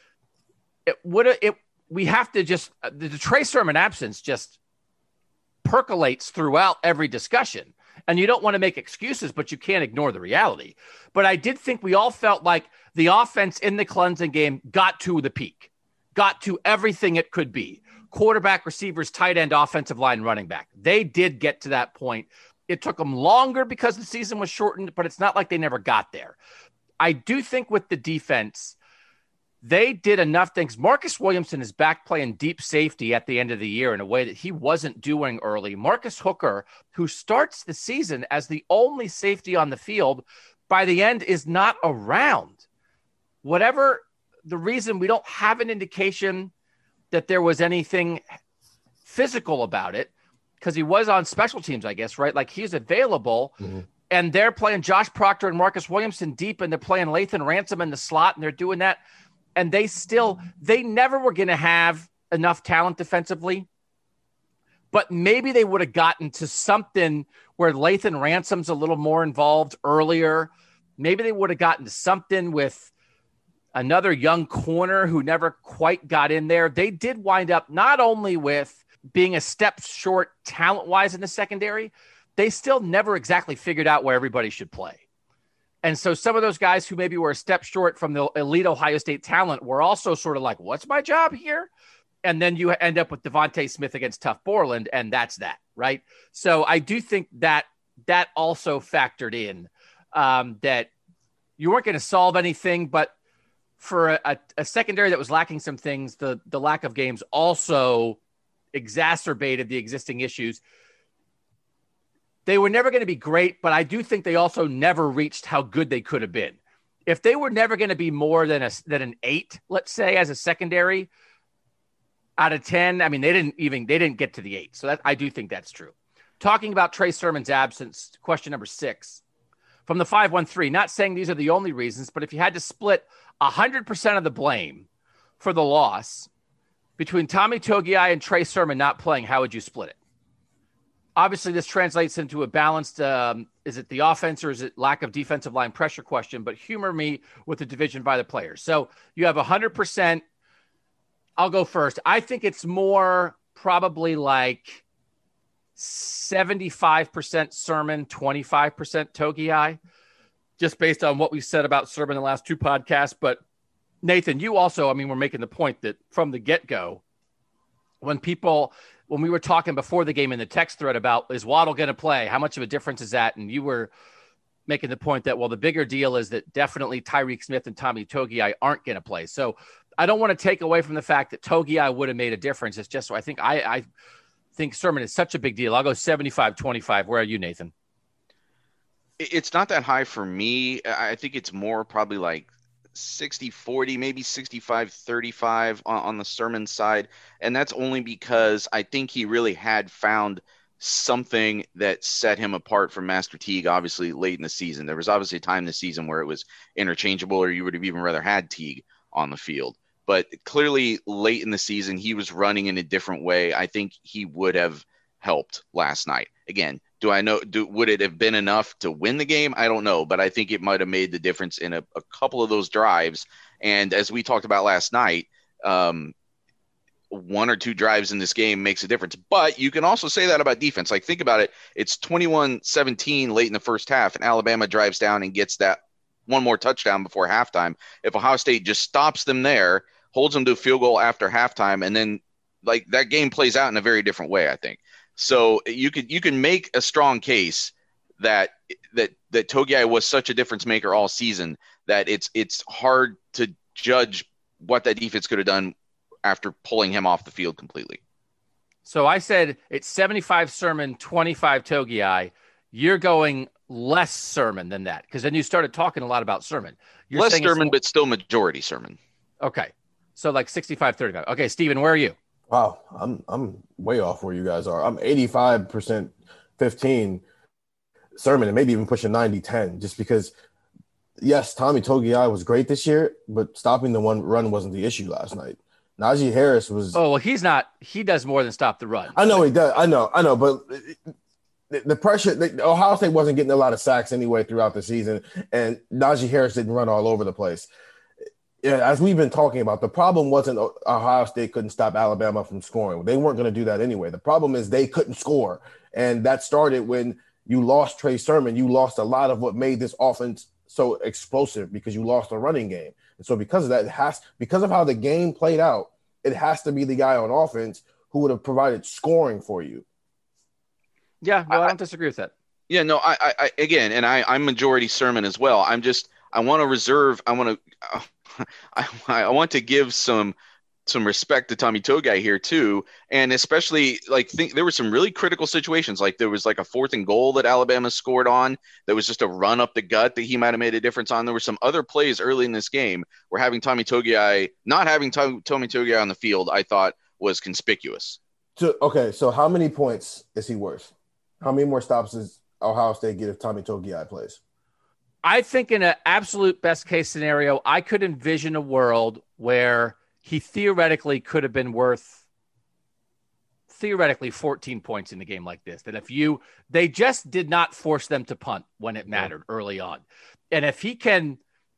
It would it we have to just the, the Trey Sermon absence just percolates throughout every discussion. And you don't want to make excuses, but you can't ignore the reality. But I did think we all felt like the offense in the Clemson game got to the peak, got to everything it could be. Quarterback, receivers, tight end, offensive line, running back. They did get to that point. It took them longer because the season was shortened, but it's not like they never got there. I do think with the defense, they did enough things. Marcus Williamson is back playing deep safety at the end of the year in a way that he wasn't doing early. Marcus Hooker, who starts the season as the only safety on the field, by the end is not around. Whatever the reason, we don't have an indication that there was anything physical about it, because he was on special teams, I guess, right? Like he's available. Mm-hmm. And they're playing Josh Proctor and Marcus Williamson deep, and they're playing Lathan Ransom in the slot, and they're doing that. And they still, they never were going to have enough talent defensively, but maybe they would have gotten to something where Lathan Ransom's a little more involved earlier. Maybe they would have gotten to something with another young corner who never quite got in there. They did wind up not only with being a step short talent-wise in the secondary, they still never exactly figured out where everybody should play. And so some of those guys who maybe were a step short from the elite Ohio State talent were also sort of like, what's my job here? And then you end up with Devontae Smith against Tough Borland, and that's that, right? So I do think that that also factored in, um, that you weren't going to solve anything, but for a, a, a secondary that was lacking some things, the, the lack of games also exacerbated the existing issues. They were never going to be great, but I do think they also never reached how good they could have been. If they were never going to be more than a than an eight, let's say, as a secondary out of ten, I mean, they didn't even they didn't get to the eight. So that I do think that's true. Talking about Trey Sermon's absence, question number six from the five one three. Not saying these are the only reasons, but if you had to split one hundred percent of the blame for the loss between Tommy Togiai and Trey Sermon not playing, how would you split it? Obviously, this translates into a balanced, um, is it the offense or is it lack of defensive line pressure question, but humor me with the division by the players. So you have one hundred percent. I'll go first. I think it's more probably like seventy-five percent Sermon, twenty-five percent Togiai, just based on what we said about Sermon in the last two podcasts. But Nathan, you also, I mean, we're making the point that from the get-go, when people – when we were talking before the game in the text thread about, is Waddle going to play? How much of a difference is that? And you were making the point that, well, the bigger deal is that definitely Tyreek Smith and Tommy Togiai aren't going to play. So I don't want to take away from the fact that Togiai would have made a difference. It's just, so I think I, I think Sermon is such a big deal. I'll go seventy-five twenty-five. Where are you, Nathan? It's not that high for me. I think it's more probably like sixty forty, maybe sixty-five thirty-five on, on the Sermon side. And that's only because I think he really had found something that set him apart from Master Teague, obviously late in the season. There was obviously a time this season where it was interchangeable, or you would have even rather had Teague on the field. But clearly late in the season, he was running in a different way. I think he would have helped last night. Again, do I know, do, would it have been enough to win the game? I don't know, but I think it might have made the difference in a, a couple of those drives. And as we talked about last night, um, one or two drives in this game makes a difference. But you can also say that about defense. Like, think about it. It's twenty-one seventeen late in the first half, and Alabama drives down and gets that one more touchdown before halftime. If Ohio State just stops them there, holds them to a field goal after halftime, and then like that game plays out in a very different way, I think. So you could you can make a strong case that that that Togiai was such a difference maker all season that it's it's hard to judge what that defense could have done after pulling him off the field completely. So I said it's seventy-five Sermon, twenty-five Togiai. You're going less Sermon than that because then you started talking a lot about Sermon. You're Less Sermon, more... but still majority Sermon. Okay. So like sixty-five thirty-five. Okay, Steven, where are you? Wow, I'm I'm way off where you guys are. I'm eighty-five percent fifteen Sermon and maybe even pushing ninety ten just because, yes, Tommy Togiai was great this year, but stopping the one run wasn't the issue last night. Najee Harris was – Oh, well, he's not – he does more than stop the run. I know he does. I know. I know. But the, the pressure – Ohio State wasn't getting a lot of sacks anyway throughout the season, and Najee Harris didn't run all over the place. Yeah, as we've been talking about, the problem wasn't Ohio State couldn't stop Alabama from scoring. They weren't going to do that anyway. The problem is they couldn't score, and that started when you lost Trey Sermon. You lost a lot of what made this offense so explosive because you lost the running game. And so because of that, it has because of how the game played out, it has to be the guy on offense who would have provided scoring for you. Yeah, no, I, I don't disagree with that. Yeah, no, I, I again, and I, I'm majority Sermon as well. I'm just, I want to reserve, I want to, uh, I, I want to give some some respect to Tommy Togiai here too, and especially like think there were some really critical situations. Like there was like a fourth and goal that Alabama scored on. That was just a run up the gut that he might have made a difference on. There were some other plays early in this game where having Tommy Togiai, not having Tommy, Tommy Togiai on the field, I thought was conspicuous. So okay, so how many points is he worth? How many more stops does Ohio State get if Tommy Togiai plays? I think in an absolute best case scenario, I could envision a world where he theoretically could have been worth theoretically fourteen points in a game like this. That if you, they just did not force them to punt when it mattered yeah. early on. And if he can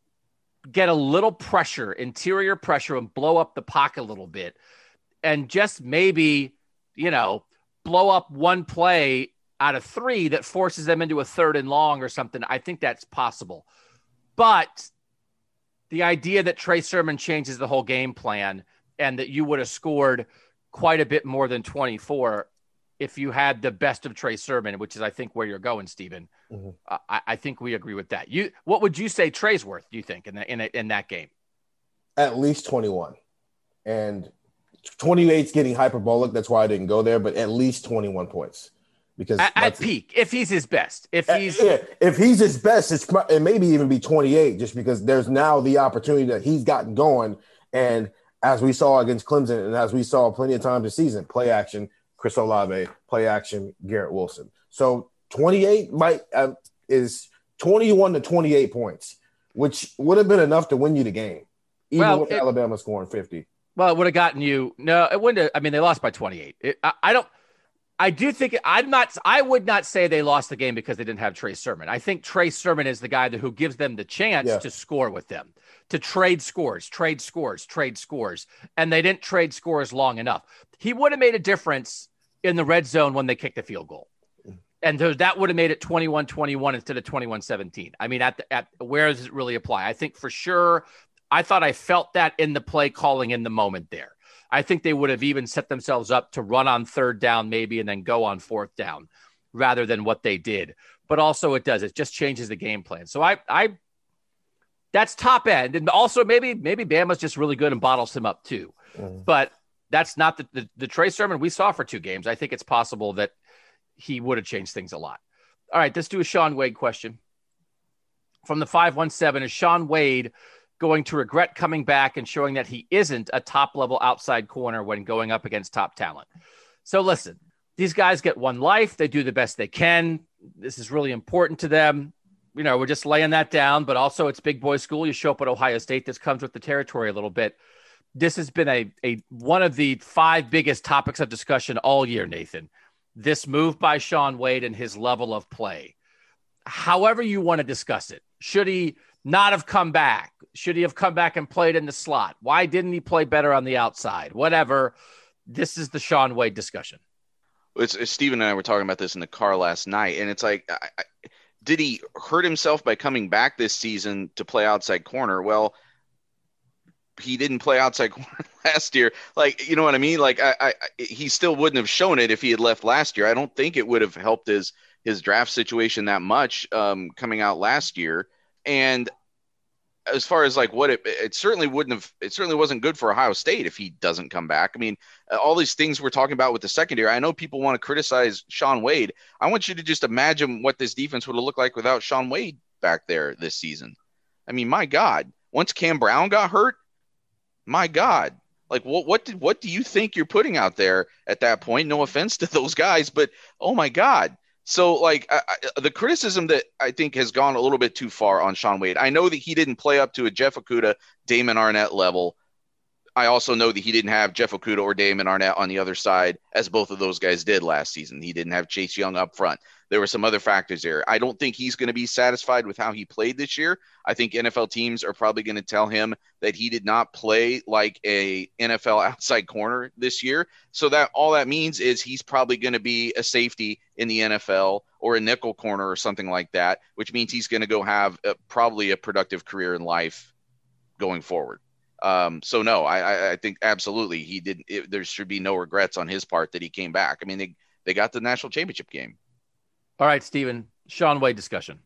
get a little pressure, interior pressure, and blow up the pocket a little bit and just maybe, you know, blow up one play out of three that forces them into a third and long or something, I think that's possible. But the idea that Trey Sermon changes the whole game plan and that you would have scored quite a bit more than twenty-four if you had the best of Trey Sermon, which is, I think, where you're going, Stephen. Mm-hmm. I, I think we agree with that. You, what would you say Trey's worth, do you think, in, the, in, a, in that game? At least twenty-one. And twenty-eight's getting hyperbolic. That's why I didn't go there, but at least twenty-one points. Because at, at peak, if he's his best, if he's yeah, if he's his best, it's it maybe even be twenty-eight, just because there's now the opportunity that he's gotten going, and as we saw against Clemson, and as we saw plenty of times this season, play action, Chris Olave, play action, Garrett Wilson. So twenty-eight might uh, is twenty-one to twenty-eight points, which would have been enough to win you the game, even well, with it, Alabama scoring fifty. Well, it would have gotten you. No, it wouldn't have. I mean, they lost by twenty-eight. It, I, I don't. I do think I'm not. I would not say they lost the game because they didn't have Trey Sermon. I think Trey Sermon is the guy that who gives them the chance yeah. to score with them, to trade scores, trade scores, trade scores, and they didn't trade scores long enough. He would have made a difference in the red zone when they kicked the field goal, and th- that would have made it twenty-one twenty-one instead of twenty-one seventeen. I mean, at the, at where does it really apply? I think for sure. I thought I felt that in the play calling in the moment there. I think they would have even set themselves up to run on third down maybe and then go on fourth down rather than what they did. But also it does. It just changes the game plan. So I, I that's top end. And also maybe maybe Bama's just really good and bottles him up too. Mm. But that's not the, the, the Trey Sermon we saw for two games. I think it's possible that he would have changed things a lot. All right, let's do a Shaun Wade question. From the five one seven, is Shaun Wade going to regret coming back and showing that he isn't a top-level outside corner when going up against top talent? So listen, these guys get one life. They do the best they can. This is really important to them. You know, we're just laying that down, but also it's big boy school. You show up at Ohio State. This comes with the territory a little bit. This has been a, a one of the five biggest topics of discussion all year, Nathan. This move by Shaun Wade and his level of play. However you want to discuss it. Should he not have come back? Should he have come back and played in the slot? Why didn't he play better on the outside? Whatever. This is the Shaun Wade discussion. It's, it's Steven and I were talking about this in the car last night, and it's like, I, I, did he hurt himself by coming back this season to play outside corner? Well, he didn't play outside corner last year. Like, you know what I mean? Like, I, I, he still wouldn't have shown it if he had left last year. I don't think it would have helped his his draft situation that much um, coming out last year. And as far as like what it, it certainly wouldn't have, it certainly wasn't good for Ohio State if he doesn't come back. I mean, all these things we're talking about with the secondary, I know people want to criticize Shaun Wade. I want you to just imagine what this defense would have looked like without Shaun Wade back there this season. I mean, my God, once Cam Brown got hurt, my God, like what, what did, what do you think you're putting out there at that point? No offense to those guys, but oh my God. So, like, I, I, the criticism that I think has gone a little bit too far on Shaun Wade. I know that he didn't play up to a Jeff Okudah, Damon Arnette level. I also know that he didn't have Jeff Okudah or Damon Arnette on the other side, as both of those guys did last season. He didn't have Chase Young up front. There were some other factors there. I don't think he's going to be satisfied with how he played this year. I think N F L teams are probably going to tell him that he did not play like a N F L outside corner this year. So that all that means is he's probably going to be a safety in the N F L or a nickel corner or something like that, which means he's going to go have a, probably a productive career in life going forward. Um, so no, I, I think absolutely he didn't. It, there should be no regrets on his part that he came back. I mean, they they got the national championship game. All right, Steven, Shaun Wade discussion.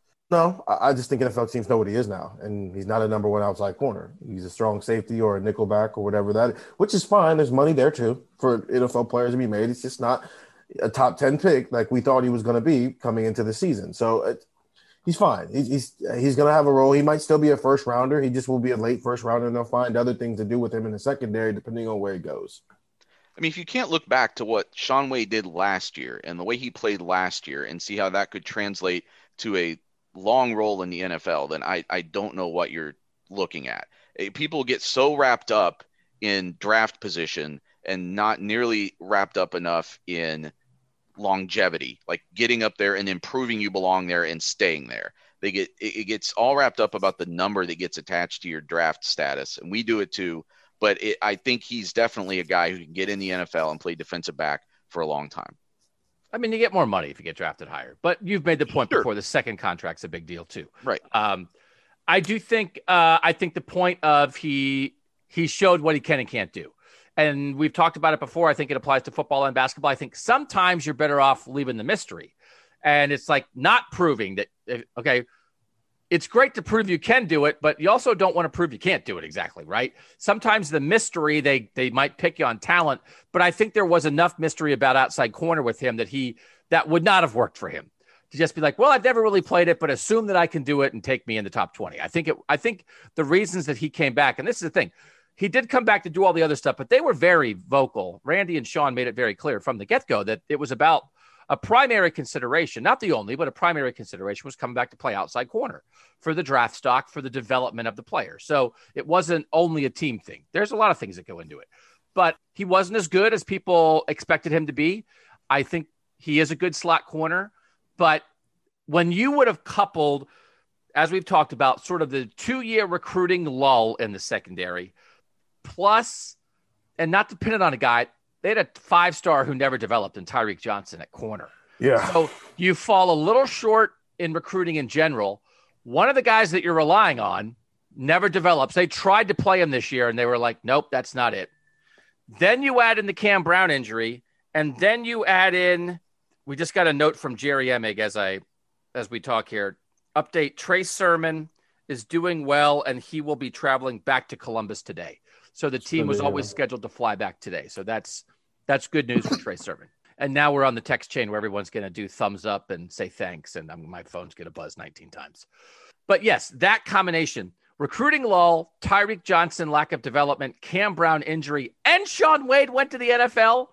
No, I just think N F L teams know what he is now, and he's not a number one outside corner. He's a strong safety or a nickel back or whatever that is, which is fine. There's money there too for N F L players to be made. It's just not a top ten pick like we thought he was going to be coming into the season. So it, he's fine. He's he's, he's going to have a role. He might still be a first rounder. He just will be a late first rounder, and they'll find other things to do with him in the secondary depending on where he goes. I mean, if you can't look back to what Shaun Wade did last year and the way he played last year and see how that could translate to a long role in the N F L, then I, I don't know what you're looking at. People get so wrapped up in draft position and not nearly wrapped up enough in longevity, like getting up there and then proving you belong there and staying there. They get it gets all wrapped up about the number that gets attached to your draft status, and we do it too. But it, I think he's definitely a guy who can get in the N F L and play defensive back for a long time. I mean, you get more money if you get drafted higher, but you've made the point Sure. before. The second contract's a big deal too. Right. Um, I do think, uh, I think the point of he, he showed what he can and can't do. And we've talked about it before. I think it applies to football and basketball. I think sometimes you're better off leaving the mystery, and it's like not proving that, okay, it's great to prove you can do it, but you also don't want to prove you can't do it exactly, right? Sometimes the mystery, they they might pick you on talent, but I think there was enough mystery about outside corner with him that he that would not have worked for him to just be like, well, I've never really played it, but assume that I can do it and take me in the top twenty. I think it. I think the reasons that he came back, and this is the thing, he did come back to do all the other stuff, but they were very vocal. Randy and Sean made it very clear from the get-go that it was about a primary consideration, not the only, but a primary consideration was coming back to play outside corner for the draft stock, for the development of the player. So it wasn't only a team thing. There's a lot of things that go into it, but he wasn't as good as people expected him to be. I think he is a good slot corner, but when you would have coupled, as we've talked about, sort of the two-year recruiting lull in the secondary, plus, and not dependent on a guy, they had a five-star who never developed in Tyreek Johnson at corner. Yeah. So you fall a little short in recruiting in general. One of the guys that you're relying on never develops. They tried to play him this year, and they were like, nope, that's not it. Then you add in the Cam Brown injury, and then you add in, we just got a note from Jerry Emig as I, as we talk here. Update, Trey Sermon is doing well, and he will be traveling back to Columbus today. So the team was always scheduled to fly back today. So that's that's good news for Trey Sermon. And now we're on the text chain where everyone's going to do thumbs up and say thanks, and I'm, my phone's going to buzz nineteen times. But yes, that combination, recruiting lull, Tyreek Johnson, lack of development, Cam Brown injury, and Shaun Wade went to the N F L.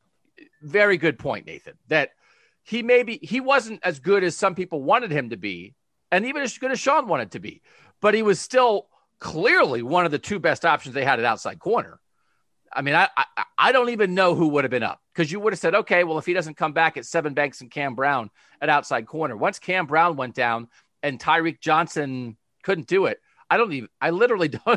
Very good point, Nathan, that he maybe he wasn't as good as some people wanted him to be, and even as good as Shaun wanted to be, but he was still clearly one of the two best options they had at outside corner. I mean, I I, I don't even know who would have been up, because you would have said, okay, well, if he doesn't come back, it's Sevyn Banks and Cam Brown at outside corner. Once Cam Brown went down and Tyreek Johnson couldn't do it, I don't even, I literally don't,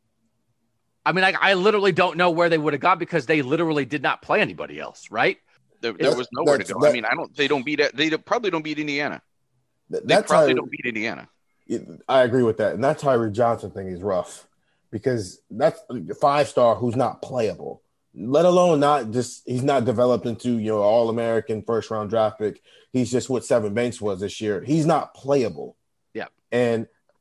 I mean, I, I literally don't know where they would have gone, because they literally did not play anybody else, right? There, there was nowhere to go. That, I mean, I don't, they don't beat, they don't, probably don't beat Indiana. They probably don't beat Indiana. I agree with that. And that Tyreek Johnson thing is rough, because that's a five-star who's not playable, let alone not just – he's not developed into, you know, all-American first-round draft pick. He's just what Sevyn Banks was this year. He's not playable. Yeah. And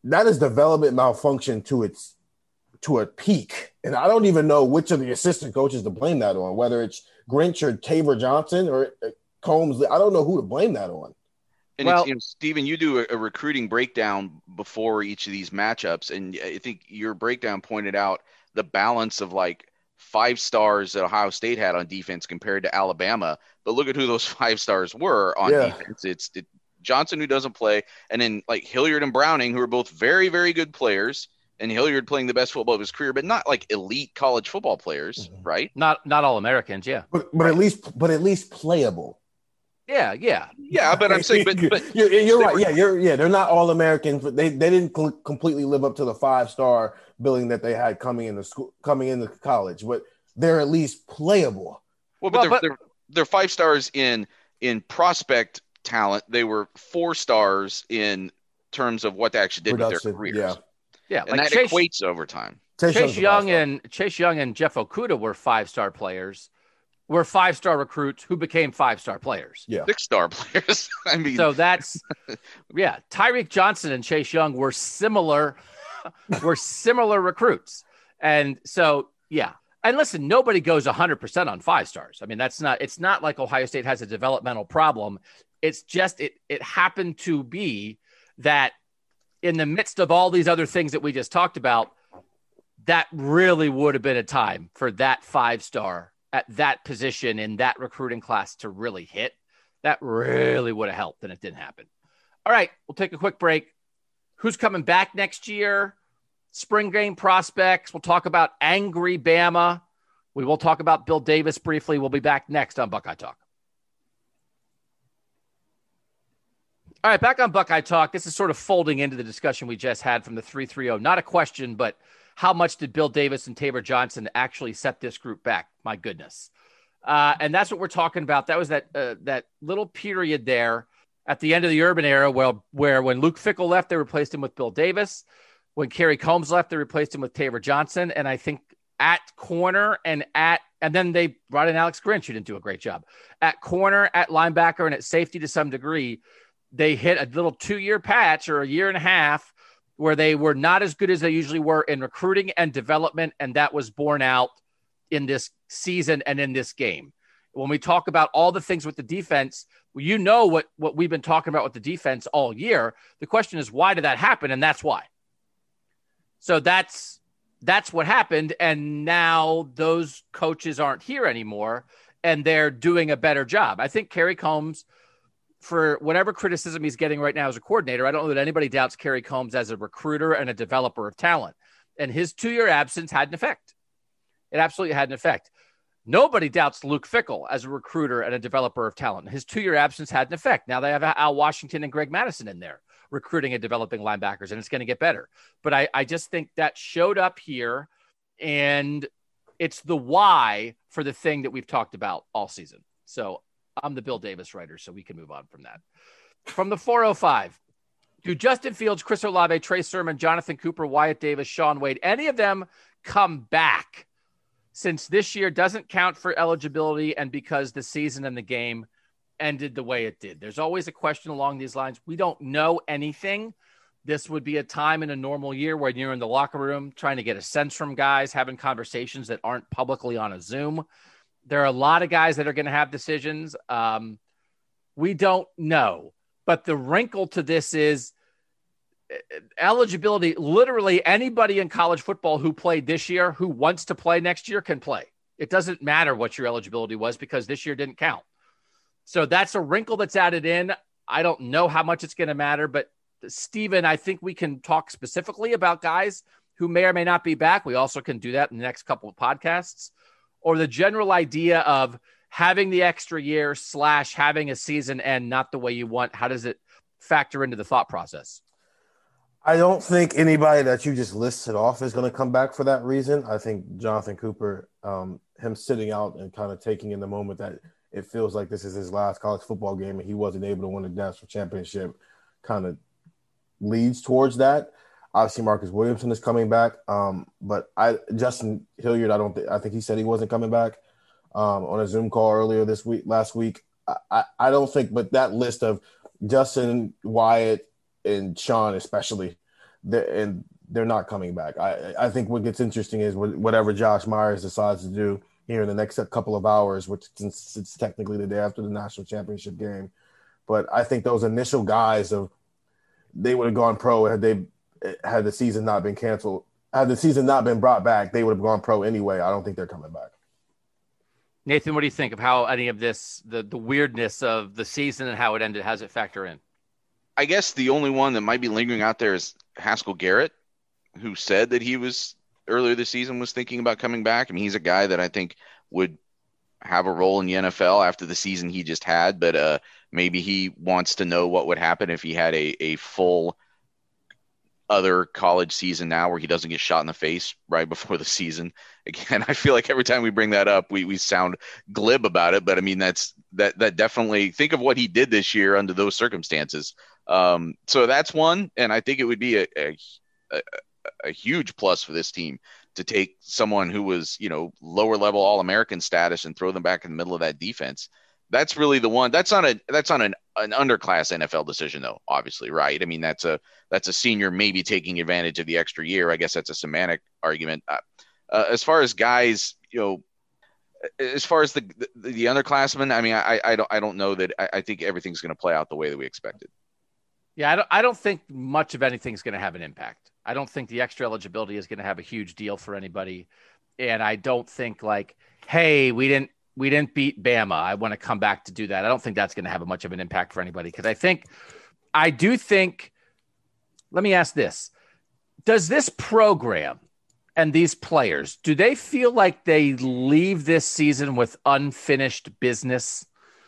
that is development malfunction to its to a peak. And I don't even know which of the assistant coaches to blame that on, whether it's Grinch or Tabor Johnson or Combs. I don't know who to blame that on. And well, it's, you know, Steven, you do a, a recruiting breakdown before each of these matchups, and I think your breakdown pointed out the balance of like five stars that Ohio State had on defense compared to Alabama. But look at who those five stars were on yeah. defense. It's it, Johnson, who doesn't play, and then like Hilliard and Browning, who are both very, very good players, and Hilliard playing the best football of his career, but not like elite college football players, mm-hmm. right? Not not all Americans, yeah. But but right. at least but at least playable. Yeah, yeah, yeah. But I'm saying, but, but you're, you're right. Were, yeah, you're yeah. They're not all Americans, but they, they didn't cl- completely live up to the five star billing that they had coming into school, coming into college. But they're at least playable. Well, but, well, they're, but they're they're five stars in in prospect talent. They were four stars in terms of what they actually did Production, with their careers. Yeah, and like that Chase, equates over time. Chase, Chase Young and Chase Young and Jeff Okudah were five star players. Were five star recruits who became five star players. Yeah, six star players. I mean, so that's yeah. Tyreek Johnson and Chase Young were similar, were similar recruits, and so yeah. And listen, nobody goes one hundred percent on five stars. I mean, that's not. It's not like Ohio State has a developmental problem. It's just it. It happened to be that in the midst of all these other things that we just talked about, that really would have been a time for that five star at that position in that recruiting class to really hit. That really would have helped, and it didn't happen. All right, we'll take a quick break. Who's coming back next year? Spring game prospects. We'll talk about angry Bama. We will talk about Bill Davis briefly. We'll be back next on Buckeye Talk. All right, back on Buckeye Talk. This is sort of folding into the discussion we just had from the three three zero. Not a question, but how much did Bill Davis and Tabor Johnson actually set this group back? My goodness. Uh, and that's what we're talking about. That was that uh, that little period there at the end of the Urban era where, where when Luke Fickell left, they replaced him with Bill Davis. When Kerry Combs left, they replaced him with Tabor Johnson. And I think at corner and at and then they brought in Alex Grinch, who didn't do a great job. At corner, at linebacker, and at safety to some degree, they hit a little two-year patch or a year and a half where they were not as good as they usually were in recruiting and development, and that was borne out in this season and in this game. When we talk about all the things with the defense, you know what, what we've been talking about with the defense all year. The question is, why did that happen? And that's why. So that's that's what happened, and now those coaches aren't here anymore, and they're doing a better job. I think Kerry Combs, for whatever criticism he's getting right now as a coordinator, I don't know that anybody doubts Kerry Combs as a recruiter and a developer of talent. And his two-year absence had an effect. It absolutely had an effect. Nobody doubts Luke Fickell as a recruiter and a developer of talent. His two-year absence had an effect. Now they have Al Washington and Greg Madison in there recruiting and developing linebackers, and it's going to get better. But I, I just think that showed up here, and it's the why for the thing that we've talked about all season. So I'm the Bill Davis writer, so we can move on from that. From the four oh five, do Justin Fields, Chris Olave, Trey Sermon, Jonathan Cooper, Wyatt Davis, Shaun Wade, any of them come back since this year doesn't count for eligibility and because the season and the game ended the way it did? There's always a question along these lines. We don't know anything. This would be a time in a normal year when you're in the locker room trying to get a sense from guys, having conversations that aren't publicly on a Zoom. There are a lot of guys that are going to have decisions. Um, we don't know. But the wrinkle to this is eligibility. Literally anybody in college football who played this year who wants to play next year can play. It doesn't matter what your eligibility was because this year didn't count. So that's a wrinkle that's added in. I don't know how much it's going to matter, but Steven, I think we can talk specifically about guys who may or may not be back. We also can do that in the next couple of podcasts. Or the general idea of having the extra year slash having a season end not the way you want. How does it factor into the thought process? I don't think anybody that you just listed off is going to come back for that reason. I think Jonathan Cooper, um, him sitting out and kind of taking in the moment that it feels like this is his last college football game and he wasn't able to win a national championship, kind of leads towards that. Obviously, Marcus Williamson is coming back, um, but I Justin Hilliard, I don't think I think he said he wasn't coming back um, on a Zoom call earlier this week, last week. I, I, I don't think, but that list of Justin, Wyatt, and Sean especially, they're, and they're not coming back. I, I think what gets interesting is whatever Josh Myers decides to do here in the next couple of hours, which since it's technically the day after the national championship game. But I think those initial guys of they would have gone pro had they had the season not been canceled. Had the season not been brought back, they would have gone pro anyway. I don't think they're coming back. Nathan, what do you think of how any of this, the, the weirdness of the season and how it ended, how does it factor in? I guess the only one that might be lingering out there is Haskell Garrett, who said that he was earlier this season was thinking about coming back. I mean, he's a guy that I think would have a role in the N F L after the season he just had, but uh, maybe he wants to know what would happen if he had a, a full other college season now where he doesn't get shot in the face right before the season. Again, I feel like every time we bring that up, we, we sound glib about it, but I mean, that's, that, that definitely think of what he did this year under those circumstances. Um, so that's one. And I think it would be a, a, a, a huge plus for this team to take someone who was, you know, lower level All-American status and throw them back in the middle of that defense. That's really the one. That's on a that's on an, an underclass N F L decision, though. Obviously, right? I mean, that's a that's a senior maybe taking advantage of the extra year. I guess that's a semantic argument. Uh, uh, as far as guys, you know, as far as the the, the underclassmen, I mean, I I don't I don't know that I, I think everything's going to play out the way that we expected. Yeah, I don't I don't think much of anything is going to have an impact. I don't think the extra eligibility is going to have a huge deal for anybody, and I don't think like, hey, we didn't. We didn't beat Bama. I want to come back to do that. I don't think that's going to have a much of an impact for anybody because I think, I do think, let me ask this. Does this program and these players, do they feel like they leave this season with unfinished business?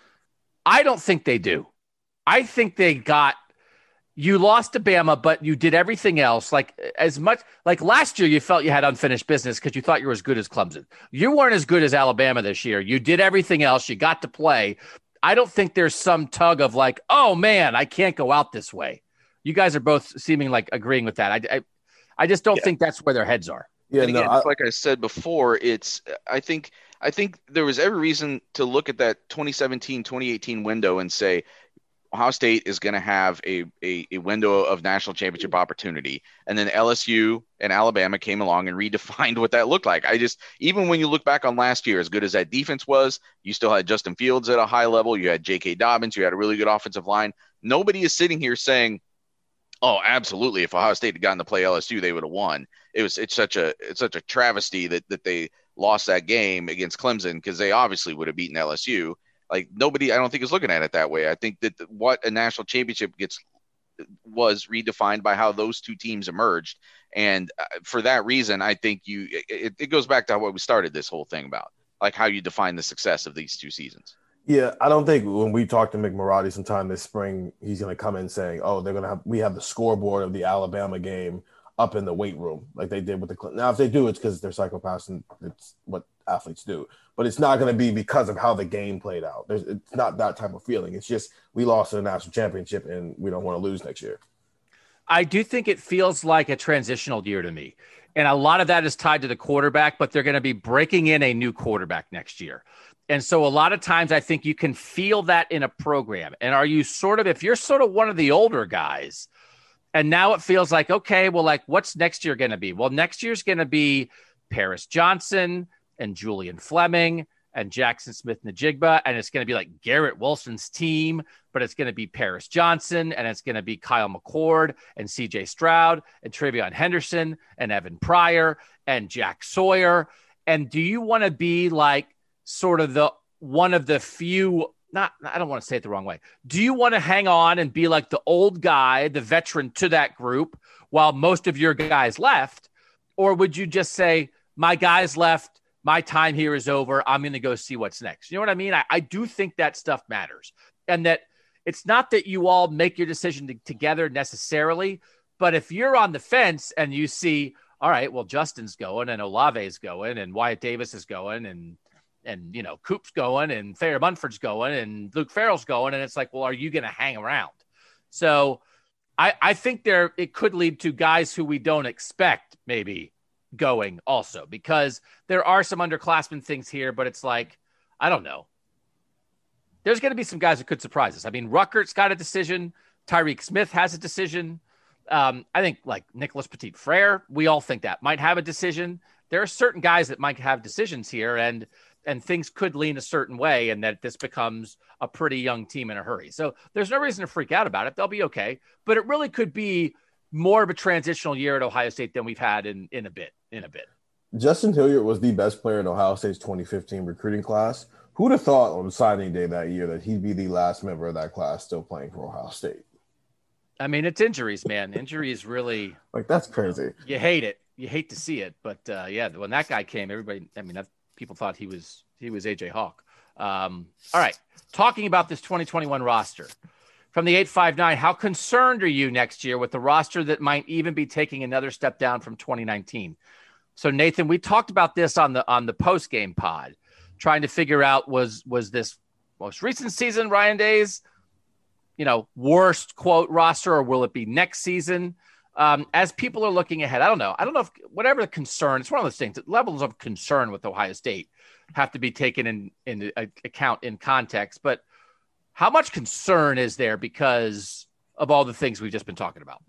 I don't think they do. I think they got, you lost to Bama, but you did everything else. Like as much like last year, you felt you had unfinished business because you thought you were as good as Clemson. You weren't as good as Alabama this year. You did everything else. You got to play. I don't think there's some tug of like, oh man, I can't go out this way. You guys are both seeming like agreeing with that. I, I, I just don't yeah. think that's where their heads are. Yeah, and again, no, I, like I said before, it's I think I think there was every reason to look at that twenty seventeen, twenty eighteen window and say, Ohio State is going to have a, a, a window of national championship opportunity. And then L S U and Alabama came along and redefined what that looked like. I just, even when you look back on last year, as good as that defense was, you still had Justin Fields at a high level. You had J K Dobbins. You had a really good offensive line. Nobody is sitting here saying, oh, absolutely. If Ohio State had gotten to play L S U, they would have won. It was, it's such a, it's such a travesty that, that they lost that game against Clemson because they obviously would have beaten L S U. Like nobody, I don't think is looking at it that way. I think that what a national championship gets was redefined by how those two teams emerged. And for that reason, I think you, it, it goes back to what we started this whole thing about, like how you define the success of these two seasons. Yeah. I don't think when we talk to McMurati sometime this spring, he's going to come in saying, oh, they're going to have, we have the scoreboard of the Alabama game up in the weight room like they did with the, now if they do, it's because they're psychopaths and it's what athletes do. But it's not going to be because of how the game played out. There's, it's not that type of feeling. It's just we lost to the national championship and we don't want to lose next year. I do think it feels like a transitional year to me. And a lot of that is tied to the quarterback, but they're going to be breaking in a new quarterback next year. And so a lot of times I think you can feel that in a program. And are you sort of, if you're sort of one of the older guys, and now it feels like, okay, well, like what's next year going to be? Well, next year's going to be Paris Johnson and Julian Fleming and Jackson Smith-Njigba, and it's going to be like Garrett Wilson's team, but it's going to be Paris Johnson, and it's going to be Kyle McCord and C J Stroud and Travion Henderson and Evan Pryor and Jack Sawyer. And do you want to be like sort of the one of the few, not, I don't want to say it the wrong way. Do you want to hang on and be like the old guy, the veteran to that group while most of your guys left? Or would you just say, my guys left, my time here is over, I'm going to go see what's next? You know what I mean? I, I do think that stuff matters. And that it's not that you all make your decision to, together necessarily, but if you're on the fence and you see, all right, well, Justin's going and Olave's going and Wyatt Davis is going and, and you know, Coop's going and Thayer Munford's going and Luke Farrell's going. And it's like, well, are you going to hang around? So I, I think there, it could lead to guys who we don't expect maybe going also, because there are some underclassmen things here, but it's like, I don't know. There's going to be some guys that could surprise us. I mean, Ruckert's got a decision. Tyreek Smith has a decision. Um, I think like Nicholas Petit-Frere, we all think that might have a decision. There are certain guys that might have decisions here, and and things could lean a certain way, and that this becomes a pretty young team in a hurry. So there's no reason to freak out about it. They'll be okay. But it really could be more of a transitional year at Ohio State than we've had in, in a bit, in a bit. Justin Hilliard was the best player in Ohio State's twenty fifteen recruiting class. Who'd have thought on signing day that year that he'd be the last member of that class still playing for Ohio State? I mean, it's injuries, man. Injuries really – like, that's crazy. You hate it. You hate to see it. But, uh, yeah, when that guy came, everybody – I mean, that, people thought he was he was A J Hawk. Um, all right, talking about this twenty twenty-one roster. From the eight five nine, how concerned are you next year with the roster that might even be taking another step down from twenty nineteen? So, Nathan, we talked about this on the on the post-game pod, trying to figure out was was this most recent season, Ryan Day's, you know, worst, quote, roster, or will it be next season? Um, as people are looking ahead, I don't know. I don't know if whatever the concern, it's one of those things that levels of concern with Ohio State have to be taken in, in account in context. But how much concern is there because of all the things we've just been talking about?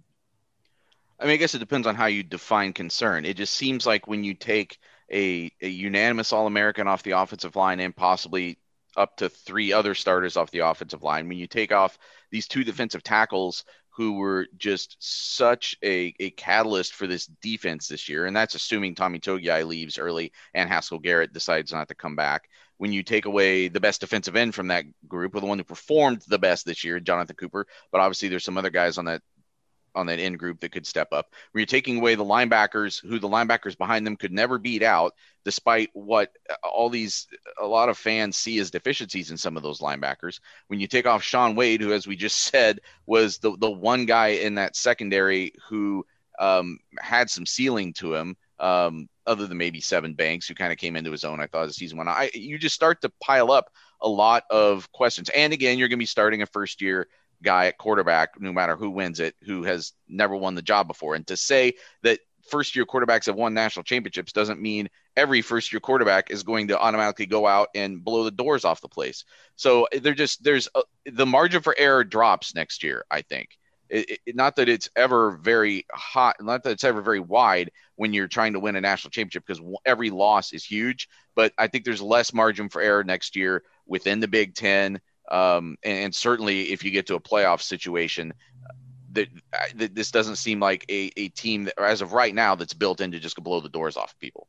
I mean, I guess it depends on how you define concern. It just seems like when you take a, a unanimous All-American off the offensive line and possibly up to three other starters off the offensive line, when you take off these two defensive tackles who were just such a, a catalyst for this defense this year, and that's assuming Tommy Togiai leaves early and Haskell Garrett decides not to come back. When you take away the best defensive end from that group, or the one who performed the best this year, Jonathan Cooper, but obviously there's some other guys on that on that end group that could step up. When you're taking away the linebackers, who the linebackers behind them could never beat out, despite what all these, a lot of fans see as deficiencies in some of those linebackers. When you take off Shaun Wade, who, as we just said, was the, the one guy in that secondary who um, had some ceiling to him, um, other than maybe Seven Banks, who kind of came into his own, I thought, as the season went on. I, you just start to pile up a lot of questions. And again, you're going to be starting a first year guy at quarterback, no matter who wins it, who has never won the job before. And to say that first year quarterbacks have won national championships doesn't mean every first year quarterback is going to automatically go out and blow the doors off the place. So they're just, there's a, the margin for error drops next year. I think it, it, not that it's ever very hot, not that it's ever very wide when you're trying to win a national championship, because every loss is huge, but I think there's less margin for error next year within the Big Ten. Um, and, and certainly if you get to a playoff situation, that, that this doesn't seem like a, a team that, as of right now, that's built in to just blow the doors off people.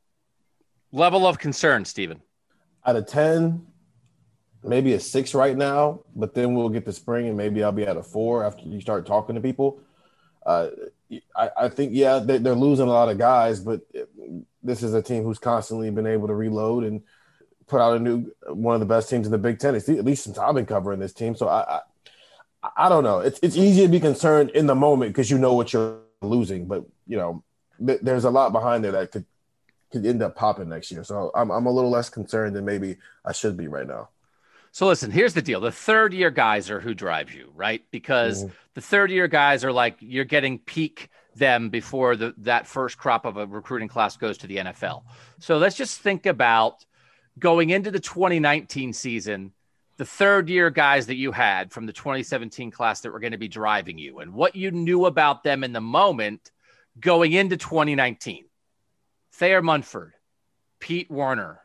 Level of concern, Stephen. Out of ten, maybe a six right now, but then we'll get to spring and maybe I'll be at a four after you start talking to people. Uh, I, I think, yeah, they, they're losing a lot of guys, but this is a team who's constantly been able to reload and put out a new, one of the best teams in the Big Ten, at least since I've been covering this team. So I, I, I don't know. It's it's easy to be concerned in the moment because you know what you're losing, but you know th- there's a lot behind there that could could end up popping next year. So I'm I'm a little less concerned than maybe I should be right now. So listen, here's the deal: the third year guys are who drive you, right? Because mm-hmm. the third year guys are like you're getting peak them before the that first crop of a recruiting class goes to the N F L. So let's just think about going into the twenty nineteen season, the third year guys that you had from the twenty seventeen class that were going to be driving you and what you knew about them in the moment going into twenty nineteen. Thayer Munford, Pete Werner,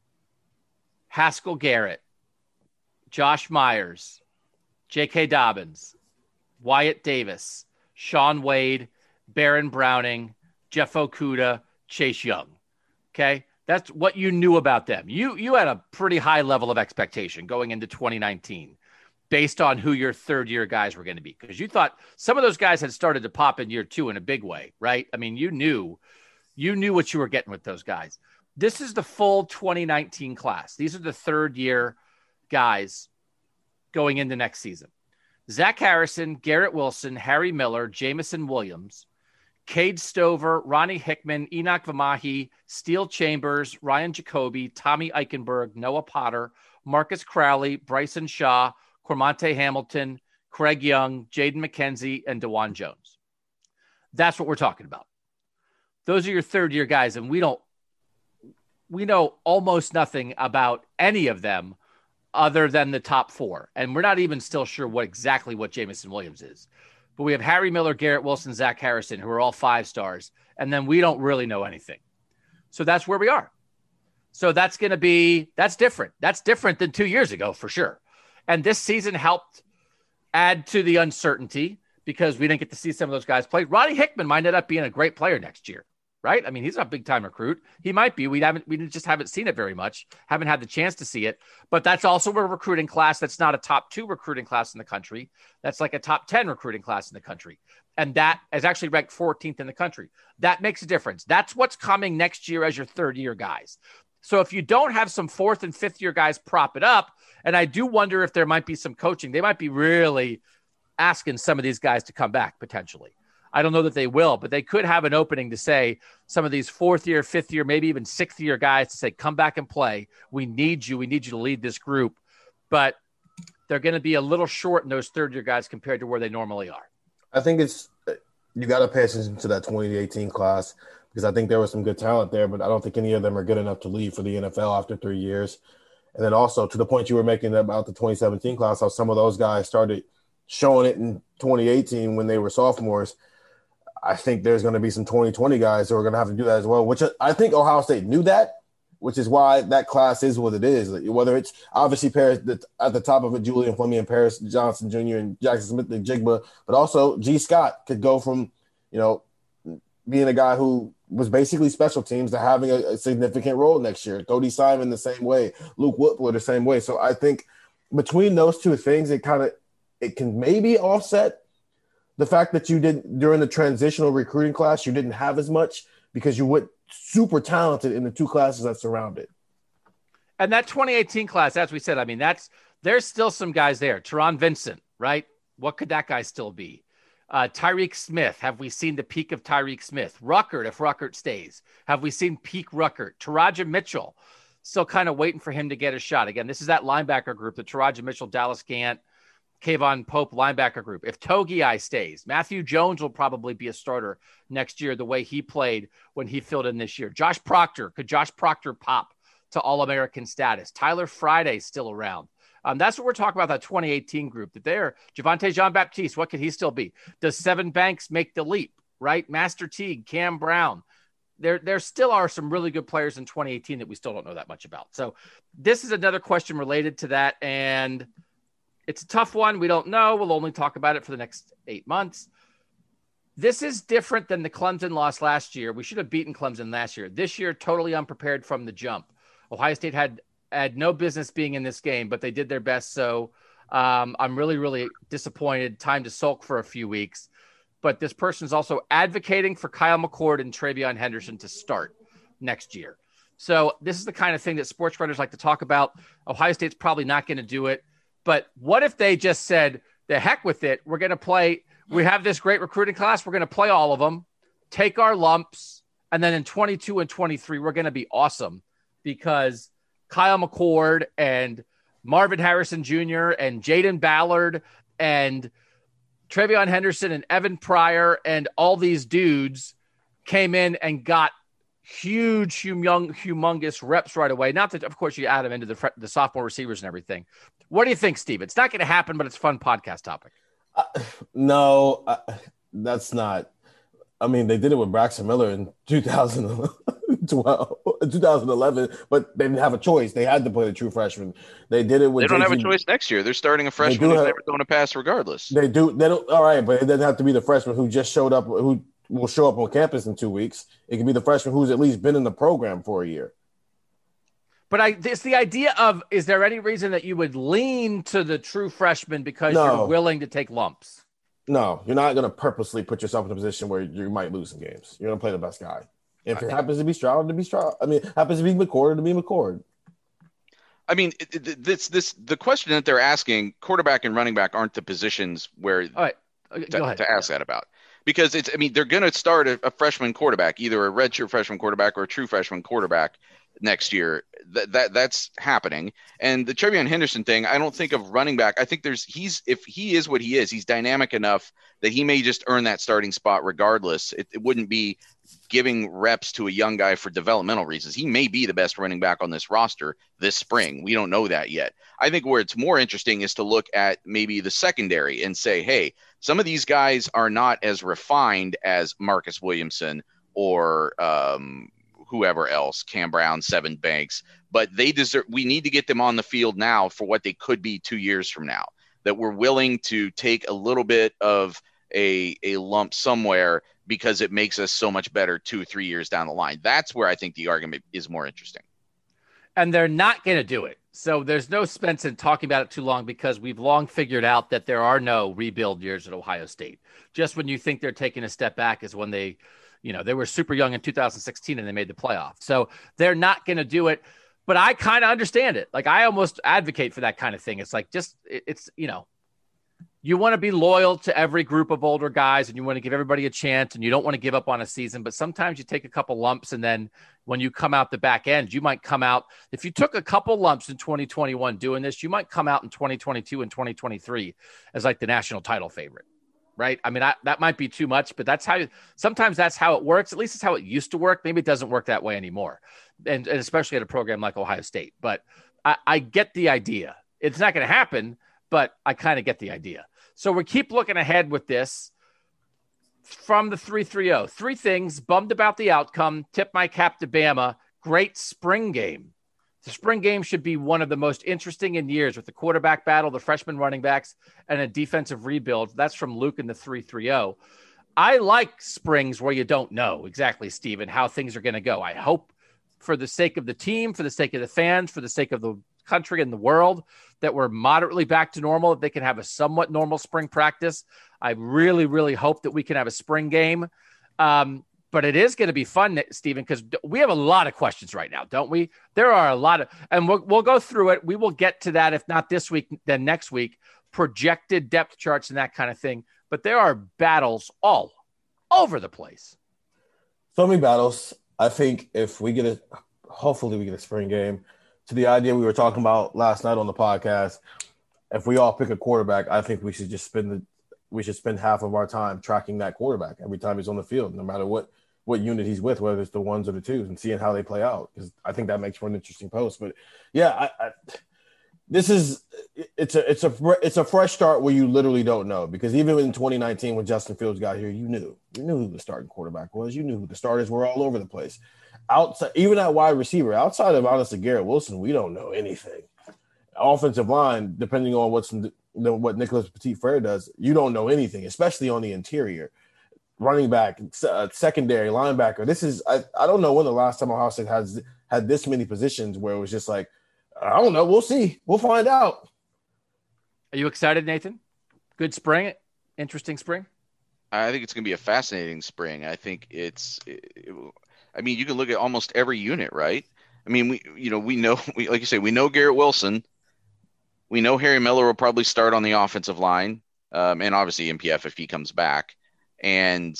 Haskell Garrett, Josh Myers, J K Dobbins, Wyatt Davis, Shaun Wade, Baron Browning, Jeff Okudah, Chase Young. Okay? That's what you knew about them. You you had a pretty high level of expectation going into twenty nineteen based on who your third-year guys were going to be, because you thought some of those guys had started to pop in year two in a big way, right? I mean, you knew you knew what you were getting with those guys. This is the full twenty nineteen class. These are the third-year guys going into next season. Zach Harrison, Garrett Wilson, Harry Miller, Jamison Williams, Cade Stover, Ronnie Hickman, Enoch Vamahi, Steele Chambers, Ryan Jacoby, Tommy Eichenberg, Noah Potter, Marcus Crowley, Bryson Shaw, Cormonte Hamilton, Craig Young, Jaden McKenzie, and DeJuan Jones. That's what we're talking about. Those are your third-year guys, and we don't we know almost nothing about any of them other than the top four. And we're not even still sure what exactly what Jamison Williams is. but we have Harry Miller, Garrett Wilson, Zach Harrison, who are all five stars. And then we don't really know anything. So that's where we are. So that's going to be, that's different. That's different than two years ago for sure. And this season helped add to the uncertainty because we didn't get to see some of those guys play. Roddy Hickman might end up being a great player next year, right? I mean, he's not a big time recruit. He might be. We haven't, we just haven't seen it very much. Haven't had the chance to see it, but that's also a recruiting class. That's not a top two recruiting class in the country. That's like a top ten recruiting class in the country. And that is actually ranked fourteenth in the country. That makes a difference. That's what's coming next year as your third year guys. So if you don't have some fourth and fifth year guys prop it up, and I do wonder if there might be some coaching, they might be really asking some of these guys to come back potentially. I don't know that they will, but they could have an opening to say some of these fourth year, fifth year, maybe even sixth year guys to say, come back and play. We need you. We need you to lead this group. But they're going to be a little short in those third year guys compared to where they normally are. I think it's you got to pay attention to that twenty eighteen class because I think there was some good talent there, but I don't think any of them are good enough to leave for the N F L after three years. And then also to the point you were making about the twenty seventeen class, how some of those guys started showing it in twenty eighteen when they were sophomores. I think there's going to be some twenty twenty guys who are going to have to do that as well, which I think Ohio State knew that, which is why that class is what it is. Whether it's obviously Paris at the top of it, Julian Fleming and Paris Johnson Junior and Jackson Smith and Jigba, but also G. Scott could go from, you know, being a guy who was basically special teams to having a, a significant role next year. Cody Simon the same way, Luke Whitler the same way. So I think between those two things, it kind of it can maybe offset the fact that you did during the transitional recruiting class, you didn't have as much because you went super talented in the two classes that surrounded. And that twenty eighteen class, as we said, I mean, that's there's still some guys there. Teron Vincent, right? What could that guy still be? Uh, Tyreek Smith. Have we seen the peak of Tyreek Smith? Ruckert, if Ruckert stays. Have we seen peak Ruckert? Taraja Mitchell, still kind of waiting for him to get a shot. Again, this is that linebacker group, the Taraja Mitchell, Dallas Gant, Kayvon Pope linebacker group. If Togiai stays, Matthew Jones will probably be a starter next year the way he played when he filled in this year. Josh Proctor. Could Josh Proctor pop to All-American status? Tyler Friday still around. Um, that's what we're talking about, that twenty eighteen group. That they're Javonte Jean-Baptiste, what could he still be? Does Seven Banks make the leap, right? Master Teague, Cam Brown. There, there still are some really good players in twenty eighteen that we still don't know that much about. So this is another question related to that, and it's a tough one. We don't know. We'll only talk about it for the next eight months. This is different than the Clemson loss last year. We should have beaten Clemson last year. This year, totally unprepared from the jump. Ohio State had had no business being in this game, but they did their best. So um, I'm really, really disappointed. Time to sulk for a few weeks. But this person is also advocating for Kyle McCord and TreVeyon Henderson to start next year. So this is the kind of thing that sports writers like to talk about. Ohio State's probably not going to do it. But what if they just said, the heck with it, we're going to play, we have this great recruiting class, we're going to play all of them, take our lumps, and then in twenty-two and twenty-three, we're going to be awesome because Kyle McCord and Marvin Harrison Junior and Jaden Ballard and TreVeyon Henderson and Evan Pryor and all these dudes came in and got huge, humong, humongous reps right away. Not that, of course, you add them into the, the sophomore receivers and everything. What do you think, Steve? It's not going to happen, but it's a fun podcast topic. Uh, no, uh, that's not. I mean, they did it with Braxton Miller in two thousand twelve, two thousand eleven, but they didn't have a choice. They had to play the true freshman. They did it with. They don't J T. have a choice next year. They're starting a freshman who's never thrown a pass, regardless. They do. They don't. All right, but it doesn't have to be the freshman who just showed up, who will show up on campus in two weeks. It can be the freshman who's at least been in the program for a year. But I, it's the idea of, is there any reason that you would lean to the true freshman because no. you're willing to take lumps? No, you're not going to purposely put yourself in a position where you might lose some games. You're going to play the best guy. If it happens to be Stroud, to be Stroud. I mean, happens to be McCord, to be McCord. I mean, this this the question that they're asking, quarterback and running back aren't the positions where All right. to, to ask that about. Because it's, I mean, they're going to start a, a freshman quarterback, either a redshirt freshman quarterback or a true freshman quarterback. next year. That that that's happening. And the Trevion Henderson thing, I don't think of running back. I think there's he's if he is what he is, he's dynamic enough that he may just earn that starting spot regardless. It, it wouldn't be giving reps to a young guy for developmental reasons. He may be the best running back on this roster this spring. We don't know that yet. I think where it's more interesting is to look at maybe the secondary and say, hey, some of these guys are not as refined as Marcus Williamson or um, whoever else, Cam Brown, Seven Banks, but they deserve, we need to get them on the field now for what they could be two years from now, that we're willing to take a little bit of a, a lump somewhere because it makes us so much better two or three years down the line. That's where I think the argument is more interesting. And they're not going to do it. So there's no sense in talking about it too long because we've long figured out that there are no rebuild years at Ohio State. Just when you think they're taking a step back is when they, you know, they were super young in two thousand sixteen and they made the playoff. So they're not going to do it, but I kind of understand it. Like I almost advocate for that kind of thing. It's like, just, it's, you know, you want to be loyal to every group of older guys and you want to give everybody a chance and you don't want to give up on a season, but sometimes you take a couple lumps and then when you come out the back end, you might come out, if you took a couple lumps in twenty twenty-one doing this, you might come out in twenty twenty-two and twenty twenty-three as like the national title favorite, right? I mean, I, that might be too much, but that's how, sometimes that's how it works. At least it's how it used to work. Maybe it doesn't work that way anymore. And, and especially at a program like Ohio State, but I, I get the idea. It's not going to happen, but I kind of get the idea. So we keep looking ahead with this from the three three oh. Three things, bummed about the outcome, tip my cap to Bama, great spring game. The spring game should be one of the most interesting in years with the quarterback battle, the freshman running backs, and a defensive rebuild. That's from Luke in the three three oh. I like springs where you don't know exactly, Stephen, how things are going to go. I hope for the sake of the team, for the sake of the fans, for the sake of the country and the world, that we're moderately back to normal, that they can have a somewhat normal spring practice. I really, really hope that we can have a spring game. Um, but it is going to be fun, Stephen, because we have a lot of questions right now, don't we? There are a lot of, and we'll, we'll go through it. We will get to that. If not this week, then next week, projected depth charts and that kind of thing. But there are battles all over the place. So many battles. I think if we get a, hopefully we get a spring game, to the idea we were talking about last night on the podcast, if we all pick a quarterback, I think we should just spend the we should spend half of our time tracking that quarterback every time he's on the field, no matter what what unit he's with, whether it's the ones or the twos, and seeing how they play out. Because I think that makes for an interesting post. But yeah, I, I, this is it's a it's a it's a fresh start where you literally don't know. Because even in twenty nineteen when Justin Fields got here, you knew you knew who the starting quarterback was. You knew who the starters were all over the place. Outside, even at wide receiver, outside of honestly Garrett Wilson, we don't know anything. Offensive line, depending on what's in the, what Nicholas Petit-Frere does, you don't know anything, especially on the interior. Running back, uh, secondary, linebacker. This is I, I don't know when the last time Ohio State has had this many positions where it was just like, I don't know, we'll see, we'll find out. Are you excited, Nathan? Good spring, interesting spring. I think it's going to be a fascinating spring. I think it's. It, it, I mean, you can look at almost every unit, right? I mean, we, you know, we know, we, like you say, we know Garrett Wilson. We know Harry Miller will probably start on the offensive line, um, and obviously M P F if he comes back. And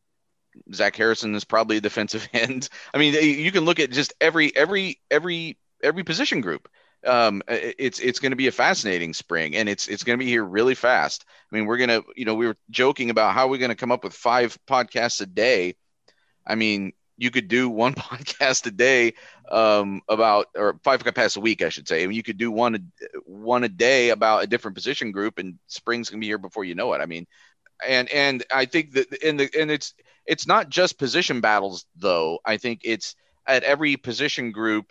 Zach Harrison is probably a defensive end. I mean, you can look at just every, every, every, every position group. Um, it's it's going to be a fascinating spring, and it's it's going to be here really fast. I mean, we're gonna, you know, we were joking about how we're going to come up with five podcasts a day. I mean, you could do one podcast a day um, about, or five podcasts a week, I should say. I mean, you could do one, one a day about a different position group, and spring's gonna be here before you know it. I mean, and, and I think that in the, and it's, it's not just position battles though. I think it's at every position group.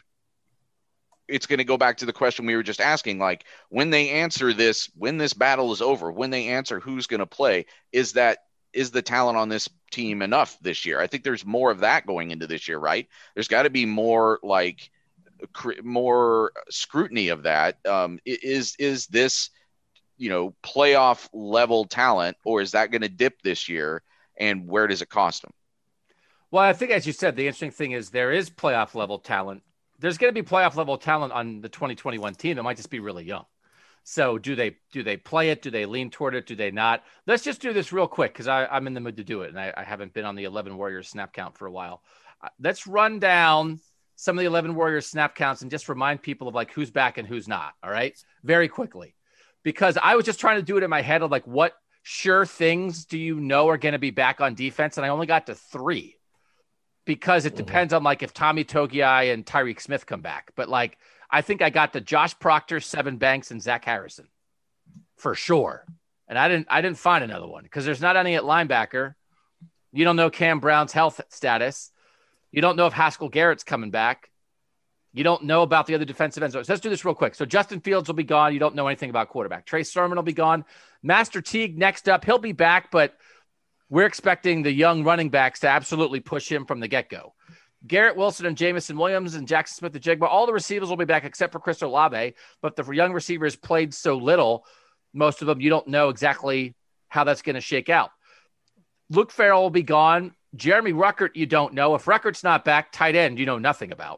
It's going to go back to the question we were just asking, like when they answer this, when this battle is over, when they answer who's going to play, is that, is the talent on this team enough this year? I think there's more of that going into this year, right? There's got to be more like cr- more scrutiny of that. Um, is, is this, you know, playoff level talent, or is that going to dip this year? And where does it cost them? Well, I think, as you said, the interesting thing is there is playoff level talent. There's going to be playoff level talent on the twenty twenty-one team. It might just be really young. So do they do they play it? Do they lean toward it? Do they not? Let's just do this real quick because I'm in the mood to do it, and I, I haven't been on the eleven Warriors snap count for a while. Uh, let's run down some of the eleven Warriors snap counts and just remind people of like who's back and who's not. All right. Very quickly, because I was just trying to do it in my head of like, what sure things do you know are going to be back on defense? And I only got to three because it depends mm-hmm. on like if Tommy Togiai and Tyreek Smith come back. But like, I think I got to Josh Proctor, Sevyn Banks, and Zach Harrison for sure. And I didn't, I didn't find another one because there's not any at linebacker. You don't know Cam Brown's health status. You don't know if Haskell Garrett's coming back. You don't know about the other defensive ends. So let's do this real quick. So Justin Fields will be gone. You don't know anything about quarterback. Trey Sermon will be gone. Master Teague next up. He'll be back, but we're expecting the young running backs to absolutely push him from the get-go. Garrett Wilson and Jamison Williams and Jackson Smith-Njigba, all the receivers will be back except for Chris Olave, but the young receivers played so little, most of them, you don't know exactly how that's going to shake out. Luke Farrell will be gone. Jeremy Ruckert, you don't know. If Ruckert's not back, tight end, you know nothing about.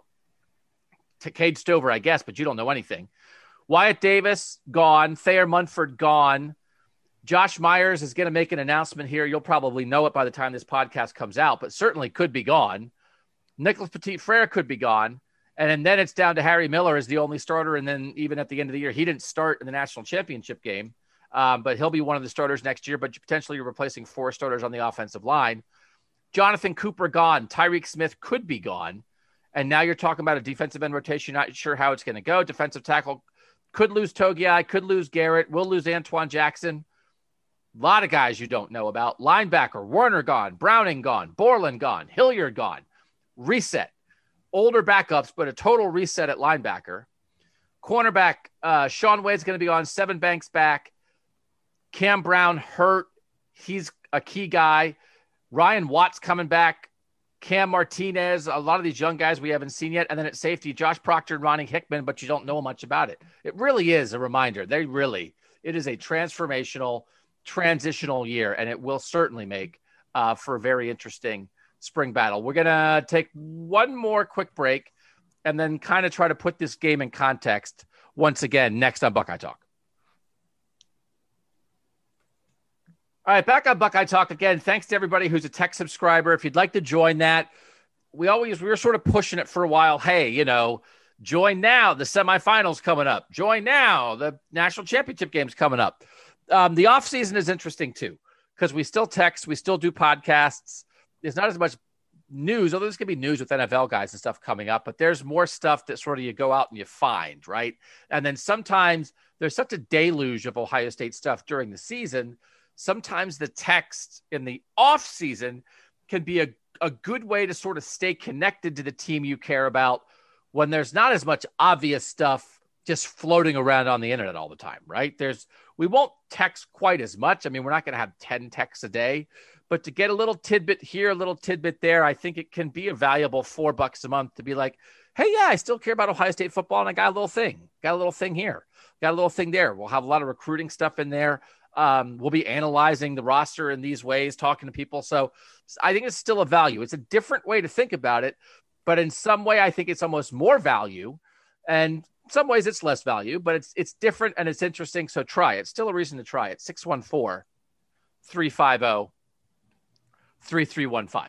Cade Stover, I guess, but you don't know anything. Wyatt Davis, gone. Thayer Munford, gone. Josh Myers is going to make an announcement here. You'll probably know it by the time this podcast comes out, but certainly could be gone. Nicholas Petit-Frere could be gone. And then it's down to Harry Miller as the only starter. And then even at the end of the year, he didn't start in the national championship game, um, but he'll be one of the starters next year, but potentially you're replacing four starters on the offensive line. Jonathan Cooper gone. Tyreek Smith could be gone. And now you're talking about a defensive end rotation. Not sure how it's going to go. Defensive tackle could lose Togiai, could lose Garrett, will lose Antoine Jackson. A lot of guys you don't know about. Linebacker, Warner gone, Browning gone, Borland gone, Hilliard gone. Reset. Older backups, but a total reset at linebacker. Cornerback, uh, Sean Wade's going to be on. Sevyn Banks back. Cam Brown hurt. He's a key guy. Ryan Watts coming back. Cam Martinez, a lot of these young guys we haven't seen yet. And then at safety, Josh Proctor and Ronnie Hickman, but you don't know much about it. It really is a reminder. They really, it is a transformational, transitional year, and it will certainly make uh, for a very interesting spring battle. We're going to take one more quick break and then kind of try to put this game in context once again next on Buckeye Talk. All right, back on Buckeye Talk again. Thanks to everybody who's a tech subscriber. If you'd like to join that, we always, we were sort of pushing it for a while. Hey, you know, join now. The semifinals coming up. Join now. The national championship game's coming up. Um, the off season is interesting too, because we still text, we still do podcasts. There's not as much news, although there's going to be news with N F L guys and stuff coming up, but there's more stuff that sort of you go out and you find, right? And then sometimes there's such a deluge of Ohio State stuff during the season. Sometimes the text in the off season can be a, a good way to sort of stay connected to the team you care about when there's not as much obvious stuff just floating around on the internet all the time, right? There's, we won't text quite as much. I mean, we're not going to have ten texts a day, but to get a little tidbit here, a little tidbit there, I think it can be a valuable four bucks a month to be like, hey, yeah, I still care about Ohio State football. And I got a little thing, got a little thing here, got a little thing there. We'll have a lot of recruiting stuff in there. Um, we'll be analyzing the roster in these ways, talking to people. So I think it's still a value. It's a different way to think about it, but in some way, I think it's almost more value. And some ways it's less value, but it's, it's different and it's interesting. So try it. It's still a reason to try it. six one four, three five zero, three three one five.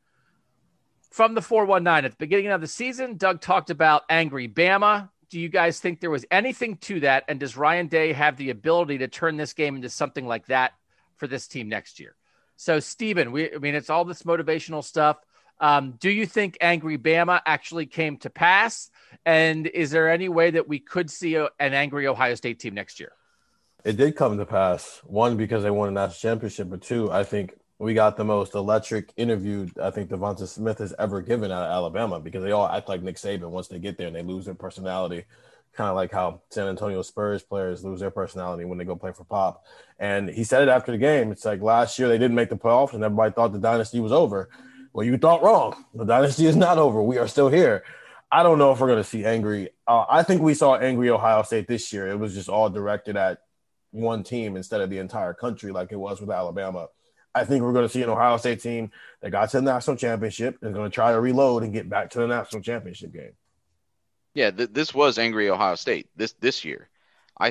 From the four one nine, at the beginning of the season, Doug talked about angry Bama. Do you guys think there was anything to that? And does Ryan Day have the ability to turn this game into something like that for this team next year? So, Stephen, we, I mean, it's all this motivational stuff. Um, do you think angry Bama actually came to pass? And is there any way that we could see a, an angry Ohio State team next year? It did come to pass. One, because they won a national championship, but two, I think we got the most electric interview I think Devonta Smith has ever given out of Alabama, because they all act like Nick Saban once they get there and they lose their personality, kind of like how San Antonio Spurs players lose their personality when they go play for Pop. And he said it after the game. It's like last year they didn't make the playoffs and everybody thought the dynasty was over. Well, you thought wrong. The dynasty is not over. We are still here. I don't know if we're going to see angry. Uh, I think we saw angry Ohio State this year. It was just all directed at one team instead of the entire country like it was with Alabama. I think we're going to see an Ohio State team that got to the national championship and is going to try to reload and get back to the national championship game. Yeah, th- this was angry Ohio State this this year. I thought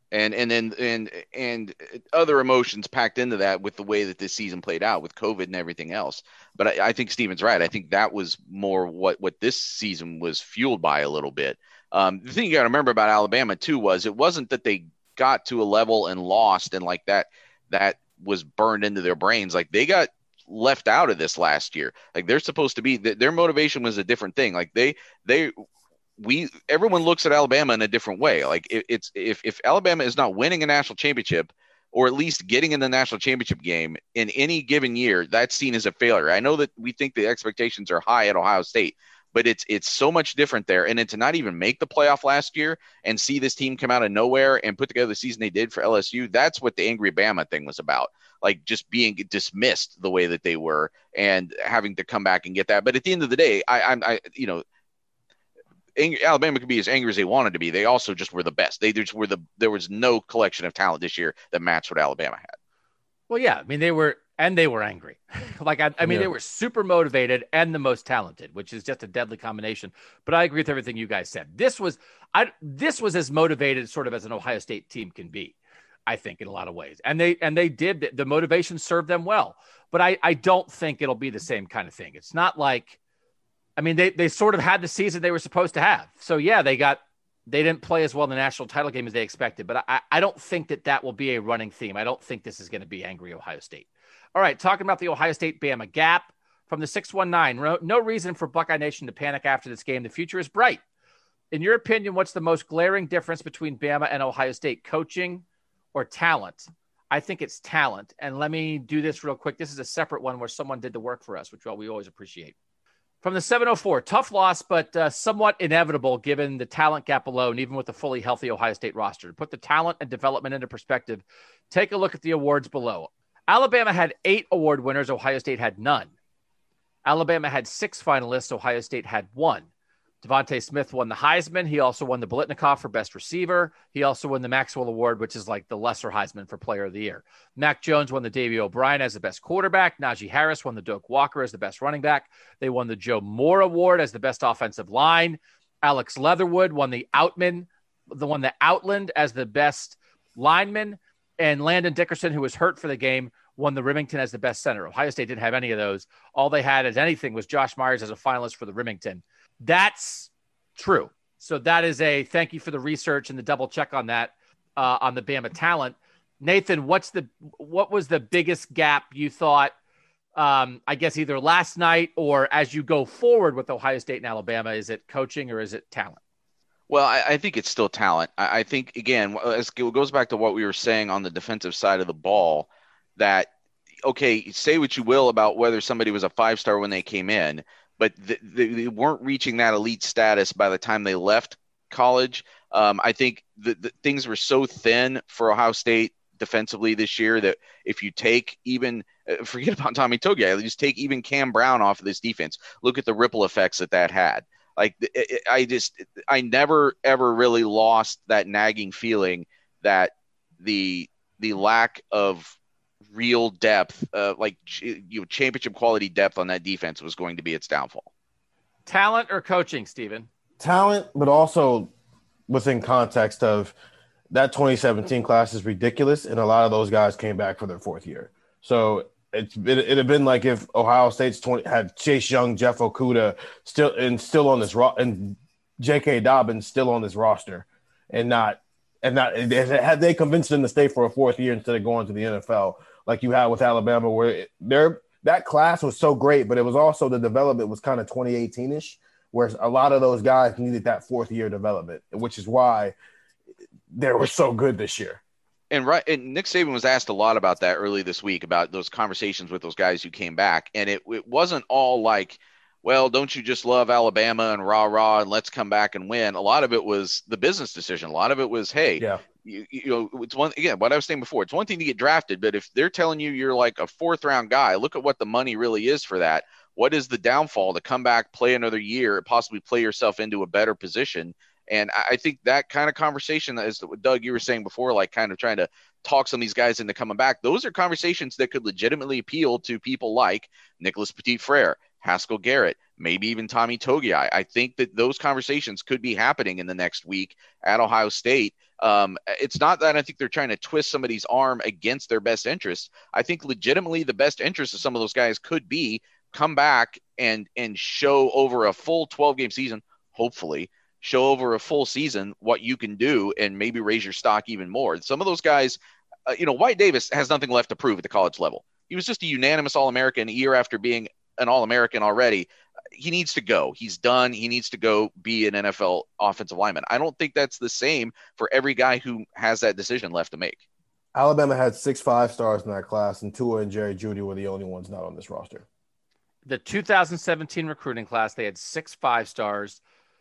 And and then and and other emotions packed into that with the way that this season played out with COVID and everything else. But I, I think Steven's right. I think that was more what what this season was fueled by a little bit. Um, the thing you got to remember about Alabama too was it wasn't that they got to a level and lost and like that that was burned into their brains. Like they got left out of this last year. Like they're supposed to be. Their motivation was a different thing. Like they they. We everyone looks at Alabama in a different way. Like it, it's if if Alabama is not winning a national championship or at least getting in the national championship game in any given year, that's seen as a failure. I know that we think the expectations are high at Ohio State, but it's it's so much different there. And then to not even make the playoff last year and see this team come out of nowhere and put together the season they did for L S U, that's what the Angry Bama thing was about. Like just being dismissed the way that they were and having to come back and get that. But at the end of the day, I, I'm I you know. Alabama could be as angry as they wanted to be. They also just were the best. They just were the. There was no collection of talent this year that matched what Alabama had. Well, yeah, I mean they were, and they were angry. like I, I mean, Yeah. they were super motivated and the most talented, which is just a deadly combination. But I agree with everything you guys said. This was, I this was as motivated sort of as an Ohio State team can be, I think, in a lot of ways. And they and they did the motivation served them well. But I I don't think it'll be the same kind of thing. It's not like. I mean, they they sort of had the season they were supposed to have. So, yeah, they got they didn't play as well in the national title game as they expected. But I, I don't think that that will be a running theme. I don't think this is going to be angry Ohio State. All right, talking about the Ohio State-Bama gap from the six one nine. No, no reason for Buckeye Nation to panic after this game. The future is bright. In your opinion, what's the most glaring difference between Bama and Ohio State, coaching or talent? I think it's talent. And let me do this real quick. This is a separate one where someone did the work for us, which well, we always appreciate. From the seven oh four, tough loss, but uh, somewhat inevitable given the talent gap alone, even with the fully healthy Ohio State roster. To put the talent and development into perspective, take a look at the awards below. Alabama had eight award winners. Ohio State had none. Alabama had six finalists. Ohio State had one. Devontae Smith won the Heisman. He also won the Biletnikoff for best receiver. He also won the Maxwell Award, which is like the lesser Heisman for player of the year. Mac Jones won the Davey O'Brien as the best quarterback. Najee Harris won the Doak Walker as the best running back. They won the Joe Moore Award as the best offensive line. Alex Leatherwood won the Outman, the one that Outland as the best lineman. And Landon Dickerson, who was hurt for the game, won the Remington as the best center. Ohio State didn't have any of those. All they had as anything was Josh Myers as a finalist for the Remington. That's true. So that is a thank you for the research and the double check on that uh, on the Bama talent. Nathan, what's the what was the biggest gap you thought, um, I guess either last night or as you go forward with Ohio State and Alabama? Is it coaching or is it talent? Well, I, I think it's still talent. I, I think, again, as it goes back to what we were saying on the defensive side of the ball, that, okay, say what you will about whether somebody was a five-star when they came in, but th- they weren't reaching that elite status by the time they left college. Um, I think the, the things were so thin for Ohio State defensively this year that if you take even – forget about Tommy Togiai, just take even Cam Brown off of this defense. Look at the ripple effects that that had. Like it, I just, I never ever really lost that nagging feeling that the the lack of real depth, uh, like you know, championship quality depth on that defense was going to be its downfall. Talent or coaching, Stephen? Talent, but also within context of that twenty seventeen class is ridiculous, and a lot of those guys came back for their fourth year. So It's it, it'd have been like if Ohio State's twenty had Chase Young, Jeff Okudah still and still on this ro- and J K. Dobbins still on this roster, and not and not had they convinced them to stay for a fourth year instead of going to the N F L like you had with Alabama, where there that class was so great, but it was also the development was kind of twenty eighteen-ish, where a lot of those guys needed that fourth year development, which is why they were so good this year. And right, and Nick Saban was asked a lot about that early this week about those conversations with those guys who came back, and it it wasn't all like, well, don't you just love Alabama and rah rah and let's come back and win. A lot of it was the business decision. A lot of it was, hey, yeah. you, you know, it's one again what I was saying before. It's one thing to get drafted, but if they're telling you you're like a fourth round guy, look at what the money really is for that. What is the downfall to come back, play another year, possibly play yourself into a better position? And I think that kind of conversation, as Doug, you were saying before, like kind of trying to talk some of these guys into coming back, those are conversations that could legitimately appeal to people like Nicholas Petit-Frere, Haskell Garrett, maybe even Tommy Togiai. I think that those conversations could be happening in the next week at Ohio State. Um, it's not that I think they're trying to twist somebody's arm against their best interest. I think legitimately the best interest of some of those guys could be come back and and show over a full twelve game season, hopefully show over a full season what you can do and maybe raise your stock even more. Some of those guys, uh, you know, White Davis has nothing left to prove at the college level. He was just a unanimous All-American a year after being an All-American already. He needs to go. He's done. He needs to go be an N F L offensive lineman. I don't think that's the same for every guy who has that decision left to make. Alabama had six five stars in that class, and Tua and Jerry Jeudy were the only ones not on this roster. The two thousand seventeen recruiting class, they had six five stars.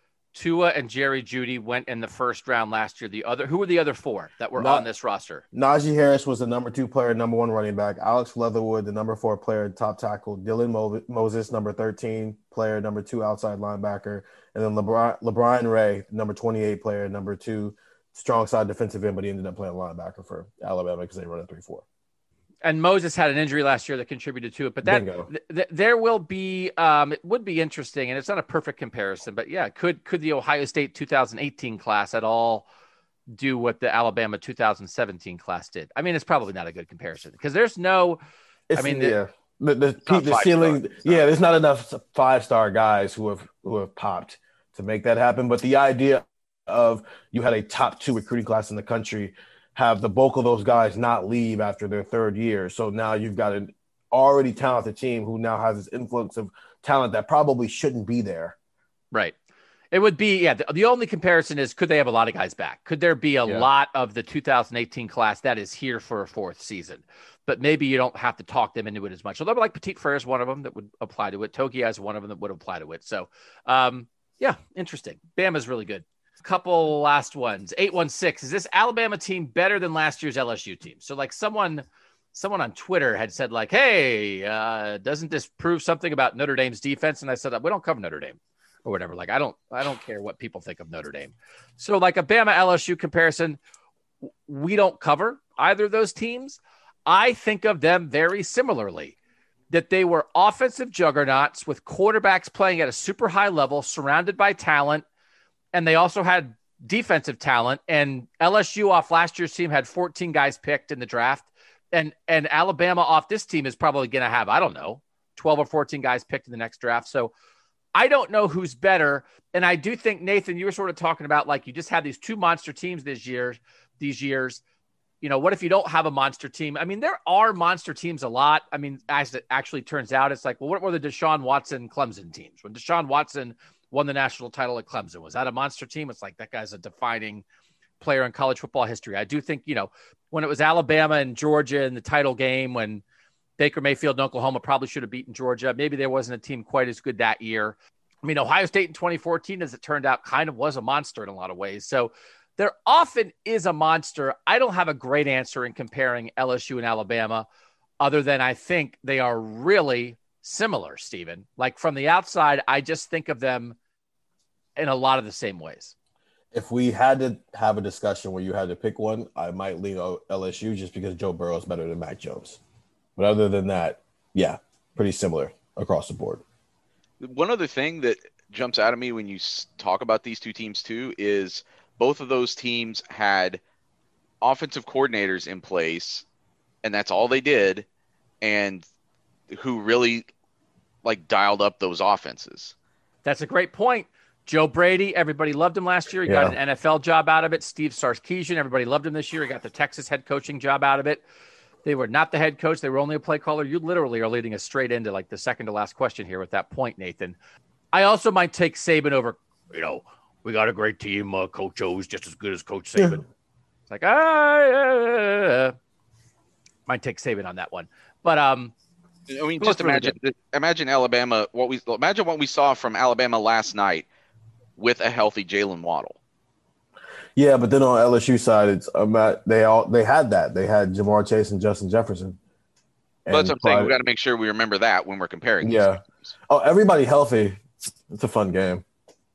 Tua and Jerry Jeudy went in the first round last year. The other, who were the other four that were Not, on this roster? Najee Harris was the number two player, number one running back. Alex Leatherwood, the number four player, top tackle. Dylan Mo- Moses, number thirteen player, number two outside linebacker. And then LeBron, LeBron Ray, number twenty-eight player, number two strong side defensive end, but he ended up playing linebacker for Alabama because they run a three four. And Moses had an injury last year that contributed to it, but that th- th- there will be, um, it would be interesting, and it's not a perfect comparison, but yeah, could could the Ohio State two thousand eighteen class at all do what the Alabama two thousand seventeen class did? I mean, it's probably not a good comparison because there's no, it's, I mean, yeah, the the, the, the ceiling, yeah, there's not enough five star guys who have who have popped to make that happen. But the idea of you had a top two recruiting class in the country, have the bulk of those guys not leave after their third year. So now you've got an already talented team who now has this influx of talent that probably shouldn't be there. Right. It would be, yeah, the, the only comparison is could they have a lot of guys back? Could there be a yeah. lot of the two thousand eighteen class that is here for a fourth season? But maybe you don't have to talk them into it as much. Although like Petit Frere is one of them that would apply to it. Togiai is one of them that would apply to it. So, um, yeah, interesting. Bama's really good. Couple last ones. eight one six. Is this Alabama team better than last year's L S U team? So like someone someone on Twitter had said like, hey, uh, doesn't this prove something about Notre Dame's defense? And I said, we don't cover Notre Dame or whatever. Like, I don't I don't care what people think of Notre Dame. So like a Bama L S U comparison, we don't cover either of those teams. I think of them very similarly, that they were offensive juggernauts with quarterbacks playing at a super high level, surrounded by talent. And they also had defensive talent, and L S U off last year's team had fourteen guys picked in the draft. And, and Alabama off this team is probably going to have, I don't know, twelve or fourteen guys picked in the next draft. So I don't know who's better. And I do think, Nathan, you were sort of talking about like, you just had these two monster teams this year, these years. You know, what if you don't have a monster team? I mean, there are monster teams a lot. I mean, as it actually turns out, it's like, well, what were the Deshaun Watson Clemson teams? When Deshaun Watson won the national title at Clemson, was that a monster team? It's like, that guy's a defining player in college football history. I do think, you know, when it was Alabama and Georgia in the title game, when Baker Mayfield and Oklahoma probably should have beaten Georgia, maybe there wasn't a team quite as good that year. I mean, Ohio State in twenty fourteen, as it turned out, kind of was a monster in a lot of ways. So there often is a monster. I don't have a great answer in comparing L S U and Alabama, other than I think they are really similar, Stephen. Like from the outside, I just think of them in a lot of the same ways. If we had to have a discussion where you had to pick one, I might lean on L S U just because Joe Burrow is better than Mac Jones. But other than that, yeah, pretty similar across the board. One other thing that jumps out at me when you talk about these two teams too is both of those teams had offensive coordinators in place, and that's all they did, and who really like dialed up those offenses. That's a great point. Joe Brady, everybody loved him last year. He yeah. got an N F L job out of it. Steve Sarkisian, everybody loved him this year. He got the Texas head coaching job out of it. They were not the head coach. They were only a play caller. You literally are leading us straight into like the second to last question here with that point, Nathan. I also might take Saban over, you know, we got a great team. Uh, Coach O's just as good as Coach Saban. Yeah. It's like, ah, uh, might take Saban on that one. But, um, I mean, just imagine, really imagine Alabama, what we, imagine what we saw from Alabama last night with a healthy Jalen Waddle. Yeah, but then on L S U side, it's um, they all they had that. They had Jamar Chase and Justin Jefferson. And that's what I'm saying. We got to make sure we remember that when we're comparing. Yeah. Oh, everybody healthy. It's a fun game.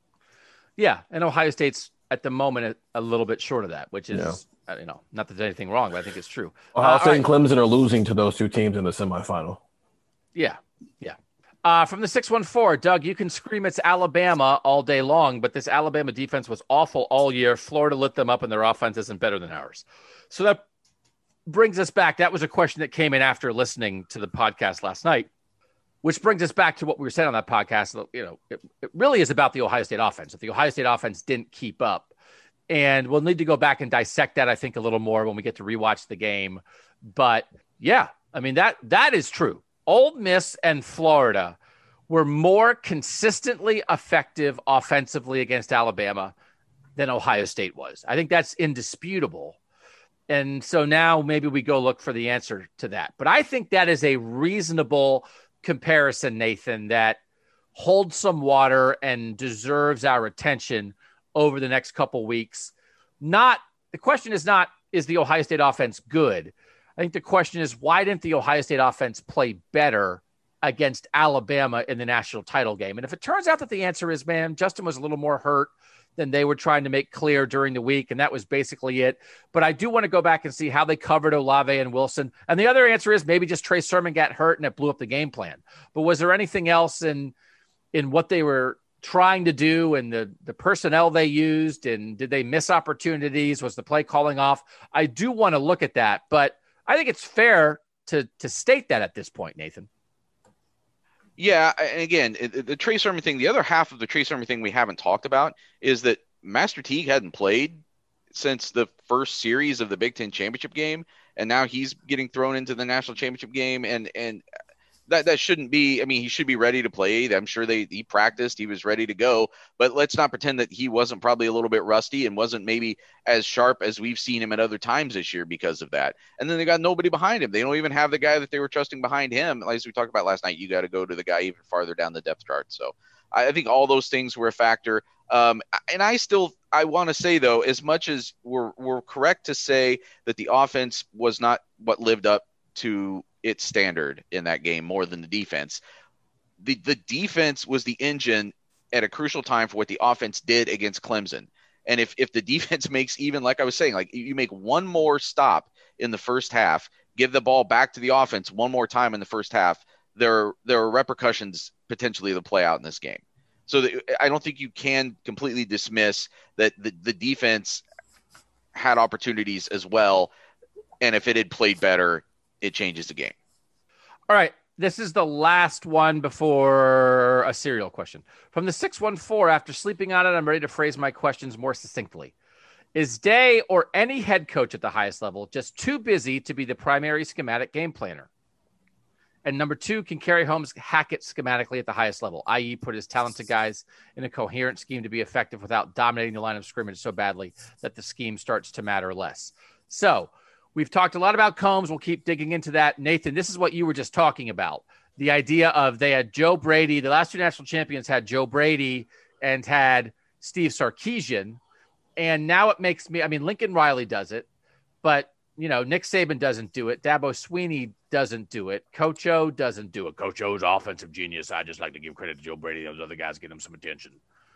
Yeah, and Ohio State's at the moment a little bit short of that, which is yeah. you know, not that there's anything wrong, but I think it's true. Ohio uh, State right. and Clemson are losing to those two teams in the semifinal. Yeah, yeah. Uh, from the six one four, Doug, you can scream it's Alabama all day long, but this Alabama defense was awful all year. Florida lit them up, and their offense isn't better than ours. So that brings us back. That was a question that came in after listening to the podcast last night, which brings us back to what we were saying on that podcast. You know, it, it really is about the Ohio State offense. If the Ohio State offense didn't keep up, and we'll need to go back and dissect that, I think, a little more when we get to rewatch the game. But yeah, I mean, that that is true. Ole Miss and Florida were more consistently effective offensively against Alabama than Ohio State was. I think that's indisputable. And so now maybe we go look for the answer to that. But I think that is a reasonable comparison, Nathan, that holds some water and deserves our attention over the next couple weeks. Not the question is not, is the Ohio State offense good? I think the question is, why didn't the Ohio State offense play better against Alabama in the national title game? And if it turns out that the answer is, man, Justin was a little more hurt than they were trying to make clear during the week, and that was basically it. But I do want to go back and see how they covered Olave and Wilson. And the other answer is maybe just Trey Sermon got hurt and it blew up the game plan. But was there anything else in in what they were trying to do and the, the personnel they used, and did they miss opportunities? Was the play calling off? I do want to look at that, but I think it's fair to to state that at this point, Nathan. Yeah, and again, the, the Trey Sermon thing, the other half of the Trey Sermon thing we haven't talked about is that Master Teague hadn't played since the first series of the Big Ten championship game, and now he's getting thrown into the national championship game, and and that that shouldn't be. I mean, he should be ready to play. I'm sure they he practiced, he was ready to go, but let's not pretend that he wasn't probably a little bit rusty and wasn't maybe as sharp as we've seen him at other times this year because of that. And then they got nobody behind him. They don't even have the guy that they were trusting behind him. As we talked about last night, you got to go to the guy even farther down the depth chart. So I, I think all those things were a factor. Um, and I still, I want to say though, as much as we're, we're correct to say that the offense was not what lived up to its standard in that game more than the defense, the, the defense was the engine at a crucial time for what the offense did against Clemson. And if, if the defense makes even, like I was saying, like you make one more stop in the first half, give the ball back to the offense one more time in the first half, there, there are repercussions potentially to play out in this game. So the, I don't think you can completely dismiss that the, the defense had opportunities as well. And if it had played better, it changes the game. All right. This is the last one before a serial question. From the six one four, after sleeping on it, I'm ready to phrase my questions more succinctly. Is Day or any head coach at the highest level just too busy to be the primary schematic game planner? And number two, can Kerry Holmes hack it schematically at the highest level, that is put his talented guys in a coherent scheme to be effective without dominating the line of scrimmage so badly that the scheme starts to matter less? So we've talked a lot about Combs. We'll keep digging into that. Nathan, this is what you were just talking about. The idea of they had Joe Brady. The last two national champions had Joe Brady and had Steve Sarkisian. And now it makes me, I mean, Lincoln Riley does it, but, you know, Nick Saban doesn't do it. Dabo Swinney doesn't do it. Coach O doesn't do it. Coach O's offensive genius. I just like to give credit to Joe Brady. Those other guys get him some attention.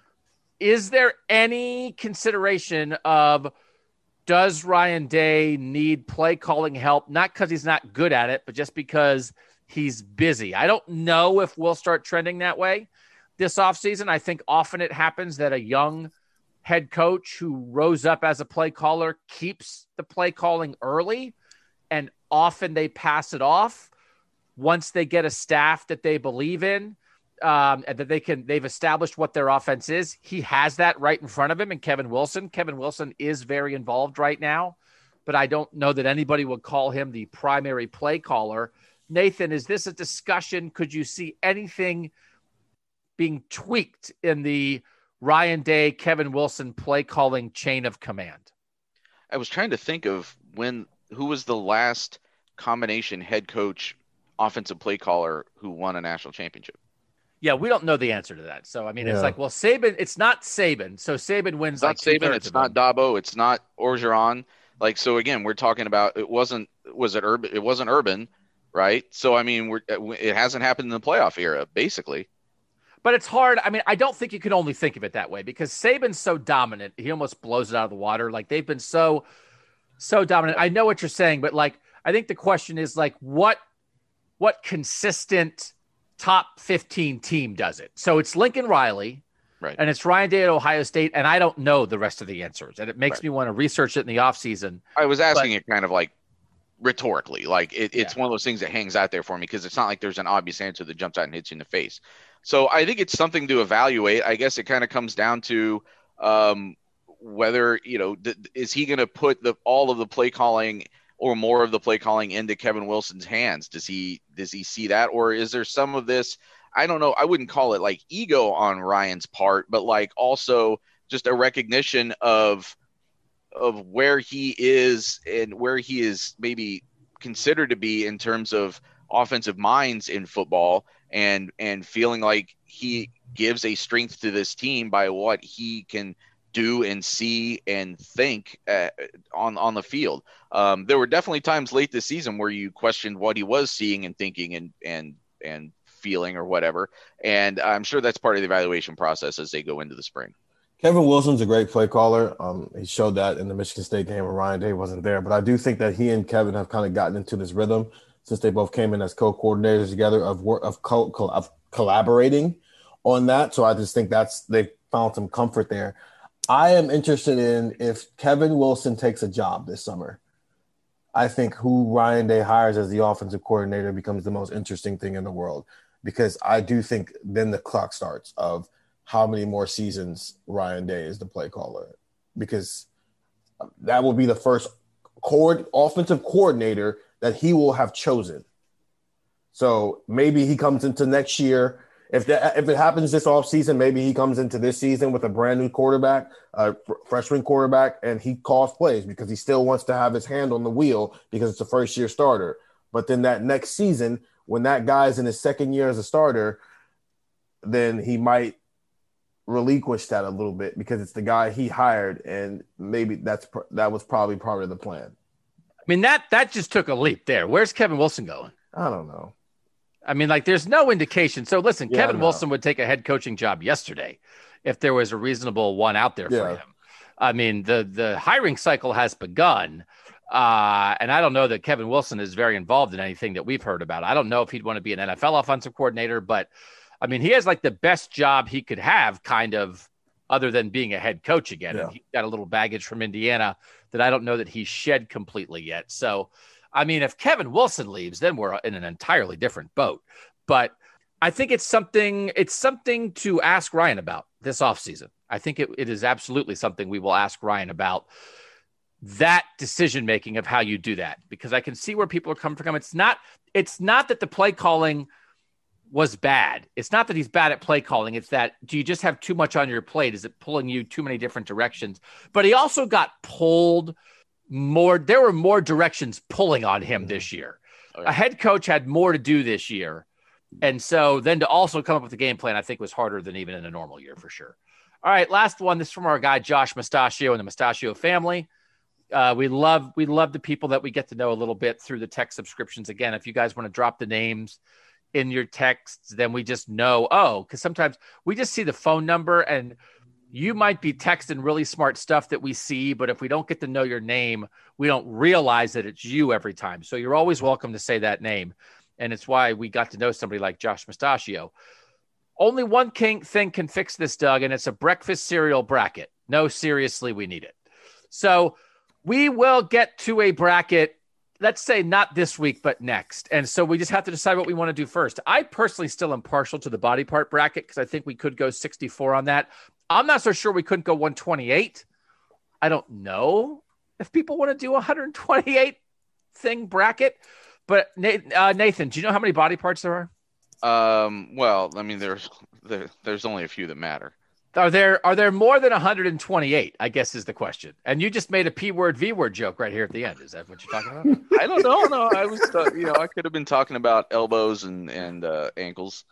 Is there any consideration of, does Ryan Day need play calling help? Not because he's not good at it, but just because he's busy. I don't know if we'll start trending that way this offseason. I think often it happens that a young head coach who rose up as a play caller keeps the play calling early, and often they pass it off once they get a staff that they believe in, um, and that they can, they've established what their offense is. He has that right in front of him. And Kevin Wilson, Kevin Wilson is very involved right now, but I don't know that anybody would call him the primary play caller. Nathan, is this a discussion? Could you see anything being tweaked in the Ryan Day, Kevin Wilson play calling chain of command? I was trying to think of when, who was the last combination head coach, offensive play caller who won a national championship. Yeah, we don't know the answer to that. So, I mean, Yeah. it's like, well, Saban, it's not Saban. So Saban wins. It's not like Saban. It's not Dabo. It's not Orgeron. Like, so again, we're talking about, it wasn't, was it Urban? It wasn't Urban, right? So, I mean, we're, it hasn't happened in the playoff era, basically. But it's hard. I mean, I don't think you can only think of it that way because Saban's so dominant. He almost blows it out of the water. Like, they've been so, so dominant. I know what you're saying, but like, I think the question is like, what, what consistent top fifteen team does it. So it's Lincoln Riley, right, and it's Ryan Day at Ohio State, and I don't know the rest of the answers, and it makes right. me want to research it in the offseason. I was asking but, it kind of like rhetorically, like it, it's yeah. one of those things that hangs out there for me because it's not like there's an obvious answer that jumps out and hits you in the face. So I think it's something to evaluate. I guess it kind of comes down to um, whether, you know, th- is he going to put the all of the play calling or more of the play calling into Kevin Wilson's hands? Does he does he see that, or is there some of this? I don't know. I wouldn't call it like ego on Ryan's part, but like also just a recognition of of where he is and where he is maybe considered to be in terms of offensive minds in football, and and feeling like he gives a strength to this team by what he can do and see and think uh, on on the field. Um, there were definitely times late this season where you questioned what he was seeing and thinking and and and feeling or whatever, and I'm sure that's part of the evaluation process as they go into the spring. Kevin Wilson's a great play caller. Um, he showed that in the Michigan State game when Ryan Day wasn't there. But I do think that he and Kevin have kind of gotten into this rhythm since they both came in as co-coordinators together of work of, co- of collaborating on that. So I just think that's they found some comfort there. I am interested in if Kevin Wilson takes a job this summer. I think who Ryan Day hires as the offensive coordinator becomes the most interesting thing in the world, because I do think then the clock starts of how many more seasons Ryan Day is the play caller, because that will be the first cord offensive coordinator that he will have chosen. So maybe he comes into next year. If that, if it happens this offseason, maybe he comes into this season with a brand new quarterback, a fr- freshman quarterback, and he calls plays because he still wants to have his hand on the wheel because it's a first year starter. But then that next season, when that guy's in his second year as a starter, then he might relinquish that a little bit because it's the guy he hired, and maybe that's pr- that was probably part of the plan. I mean, that that just took a leap there. Where's Kevin Wilson going? I don't know. I mean, like, there's no indication. So listen, Yeah, Kevin no. Wilson would take a head coaching job yesterday if there was a reasonable one out there for Yeah. him. I mean, the the hiring cycle has begun. Uh, and I don't know that Kevin Wilson is very involved in anything that we've heard about. I don't know if he'd want to be an N F L offensive coordinator, but I mean, he has like the best job he could have, kind of, other than being a head coach again. Yeah. And he got a little baggage from Indiana that I don't know that he's shed completely yet. So, I mean, if Kevin Wilson leaves, then we're in an entirely different boat. But I think it's something, it's something to ask Ryan about this offseason. I think it, it is absolutely something we will ask Ryan about, that decision-making of how you do that, because I can see where people are coming from. It's not, it's not that the play calling was bad. It's not that he's bad at play calling. It's that, do you just have too much on your plate? Is it pulling you too many different directions? But he also got pulled more. There were more directions pulling on him this year. Oh, yeah. A head coach had more to do this year. And so then to also come up with a game plan, I think was harder than even in a normal year for sure. All right. Last one. This is from our guy, Josh Mustachio and the Mustachio family. Uh, we love, we love the people that we get to know a little bit through the text subscriptions. Again, if you guys want to drop the names in your texts, then we just know, oh, because sometimes we just see the phone number and you might be texting really smart stuff that we see, but if we don't get to know your name, we don't realize that it's you every time. So you're always welcome to say that name. And it's why we got to know somebody like Josh Mustachio. Only one king thing can fix this, Doug, and it's a breakfast cereal bracket. No, seriously, we need it. So we will get to a bracket, let's say not this week, but next. And so we just have to decide what we want to do first. I personally still am partial to the body part bracket because I think we could go sixty-four on that. I'm not so sure we couldn't go one twenty-eight. I don't know if people want to do a one twenty-eight thing bracket. But uh, Nathan, do you know how many body parts there are? Um, well, I mean, there's there, there's only a few that matter. Are there are there more than one twenty-eight, I guess is the question. And you just made a P word, V word joke right here at the end. Is that what you're talking about? I don't know. No, I was, uh, you know, I could have been talking about elbows and, and uh, ankles.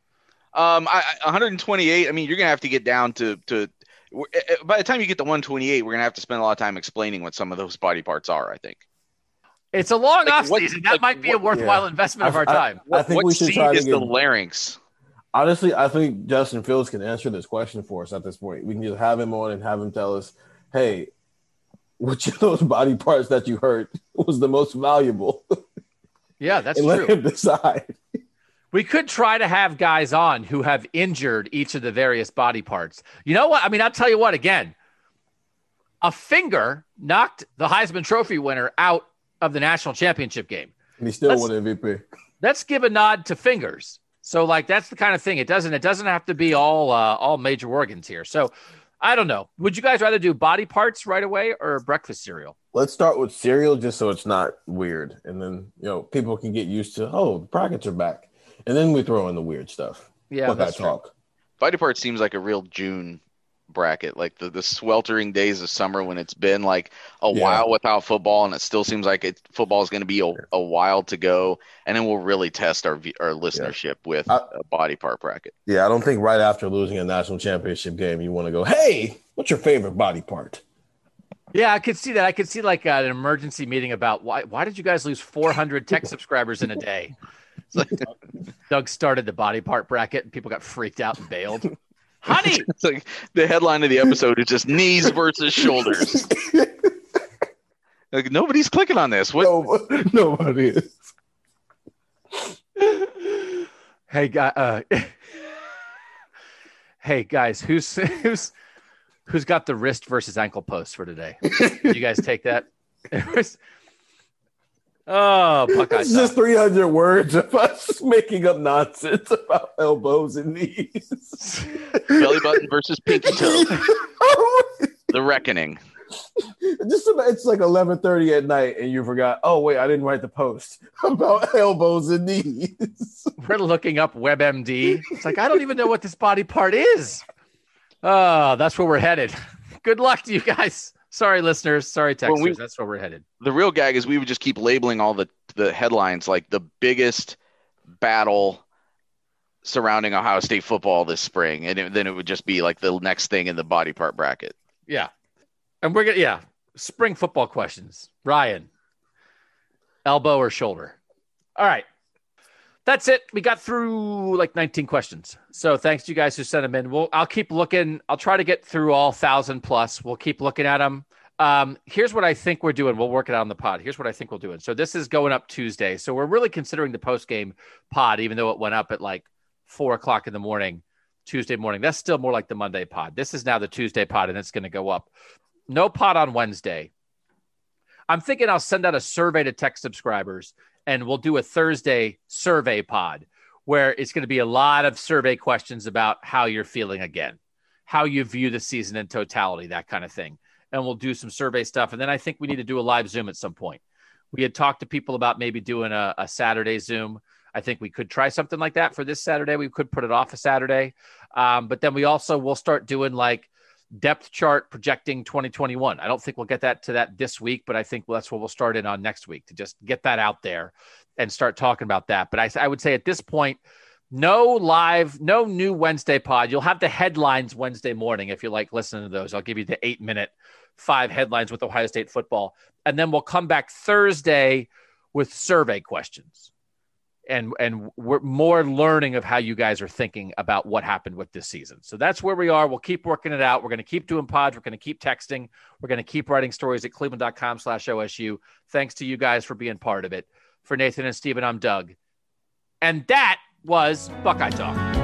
Um, I, one twenty-eight, I mean, you're going to have to get down to, to, by the time you get to one twenty-eight, we're going to have to spend a lot of time explaining what some of those body parts are, I think. It's a long Like, off what- season. That like, might be what- a worthwhile yeah. investment of I- our I- time. I think what we should seed try to is get- the larynx? Honestly, I think Justin Fields can answer this question for us at this point. We can just have him on and have him tell us, hey, which of those body parts that you hurt was the most valuable? Yeah, that's and let true. him decide. We could try to have guys on who have injured each of the various body parts. You know what? I mean, I'll tell you what, again, a finger knocked the Heisman Trophy winner out of the national championship game. And he still let's, won M V P. Let's give a nod to fingers. So, like, that's the kind of thing. It doesn't, it doesn't have to be all, uh, all major organs here. So, I don't know. Would you guys rather do body parts right away or breakfast cereal? Let's start with cereal just so it's not weird. And then, you know, people can get used to, oh, the brackets are back. And then we throw in the weird stuff. Yeah, What that's I talk. true. Body part seems like a real June bracket, like the, the sweltering days of summer when it's been like a Yeah. while without football, and it still seems like it, football is going to be a, a while to go, and then we'll really test our v- our listenership with I- a body part bracket. Yeah, I don't think right after losing a national championship game, you want to go, hey, what's your favorite body part? Yeah, I could see that. I could see like uh, an emergency meeting about why why did you guys lose four hundred tech subscribers in a day? It's like Doug started the body part bracket and people got freaked out and bailed. Honey, It's like the headline of the episode is just knees versus shoulders. Like nobody's clicking on this. What? No, nobody is. hey guy, uh, hey guys, who's who's who's got the wrist versus ankle post for today? You guys take that? Oh, Buckeye It's just three hundred words of us making up nonsense about elbows and knees. Belly button versus pinky toe. The reckoning. Just it's like eleven thirty at night and you forgot, oh, wait, I didn't write the post about elbows and knees. We're looking up WebMD. It's like, I don't even know what this body part is. Oh, that's where we're headed. Good luck to you guys. Sorry, listeners. Sorry, texters. Well, we- that's where we're headed. The real gag is we would just keep labeling all the, the headlines like the biggest battle surrounding Ohio State football this spring, and it, then it would just be like the next thing in the body part bracket. Yeah. And we're going to, yeah, spring football questions. Ryan, elbow or shoulder? All right. That's it. We got through like nineteen questions. So thanks to you guys who sent them in. We'll, I'll keep looking. I'll try to get through all thousand plus. We'll keep looking at them. Um, here's what I think we're doing. We'll work it out on the pod. Here's what I think we'll do. So this is going up Tuesday. So we're really considering the post-game pod, even though it went up at like four o'clock in the morning, Tuesday morning. That's still more like the Monday pod. This is now the Tuesday pod, and it's going to go up. No pod on Wednesday. I'm thinking I'll send out a survey to tech subscribers, and we'll do a Thursday survey pod where it's going to be a lot of survey questions about how you're feeling again, how you view the season in totality, that kind of thing. And we'll do some survey stuff. And then I think we need to do a live Zoom at some point. We had talked to people about maybe doing a, a Saturday Zoom. I think we could try something like that for this Saturday. We could put it off a Saturday. Um, but then we also will start doing like depth chart projecting twenty twenty-one. I don't think we'll get that to that this week, but I think that's what we'll start in on next week to just get that out there and start talking about that. But I, I would say at this point, no live, no new Wednesday pod. You'll have the headlines Wednesday morning if you like listening to those. I'll give you the eight minute, five headlines with Ohio State football. And then we'll come back Thursday with survey questions. And and we're more learning of how you guys are thinking about what happened with this season. So that's where we are. We'll keep working it out. We're going to keep doing pods. We're going to keep texting. We're going to keep writing stories at cleveland.com slash OSU. Thanks to you guys for being part of it. For Nathan and Steven, I'm Doug. And that was Buckeye Talk.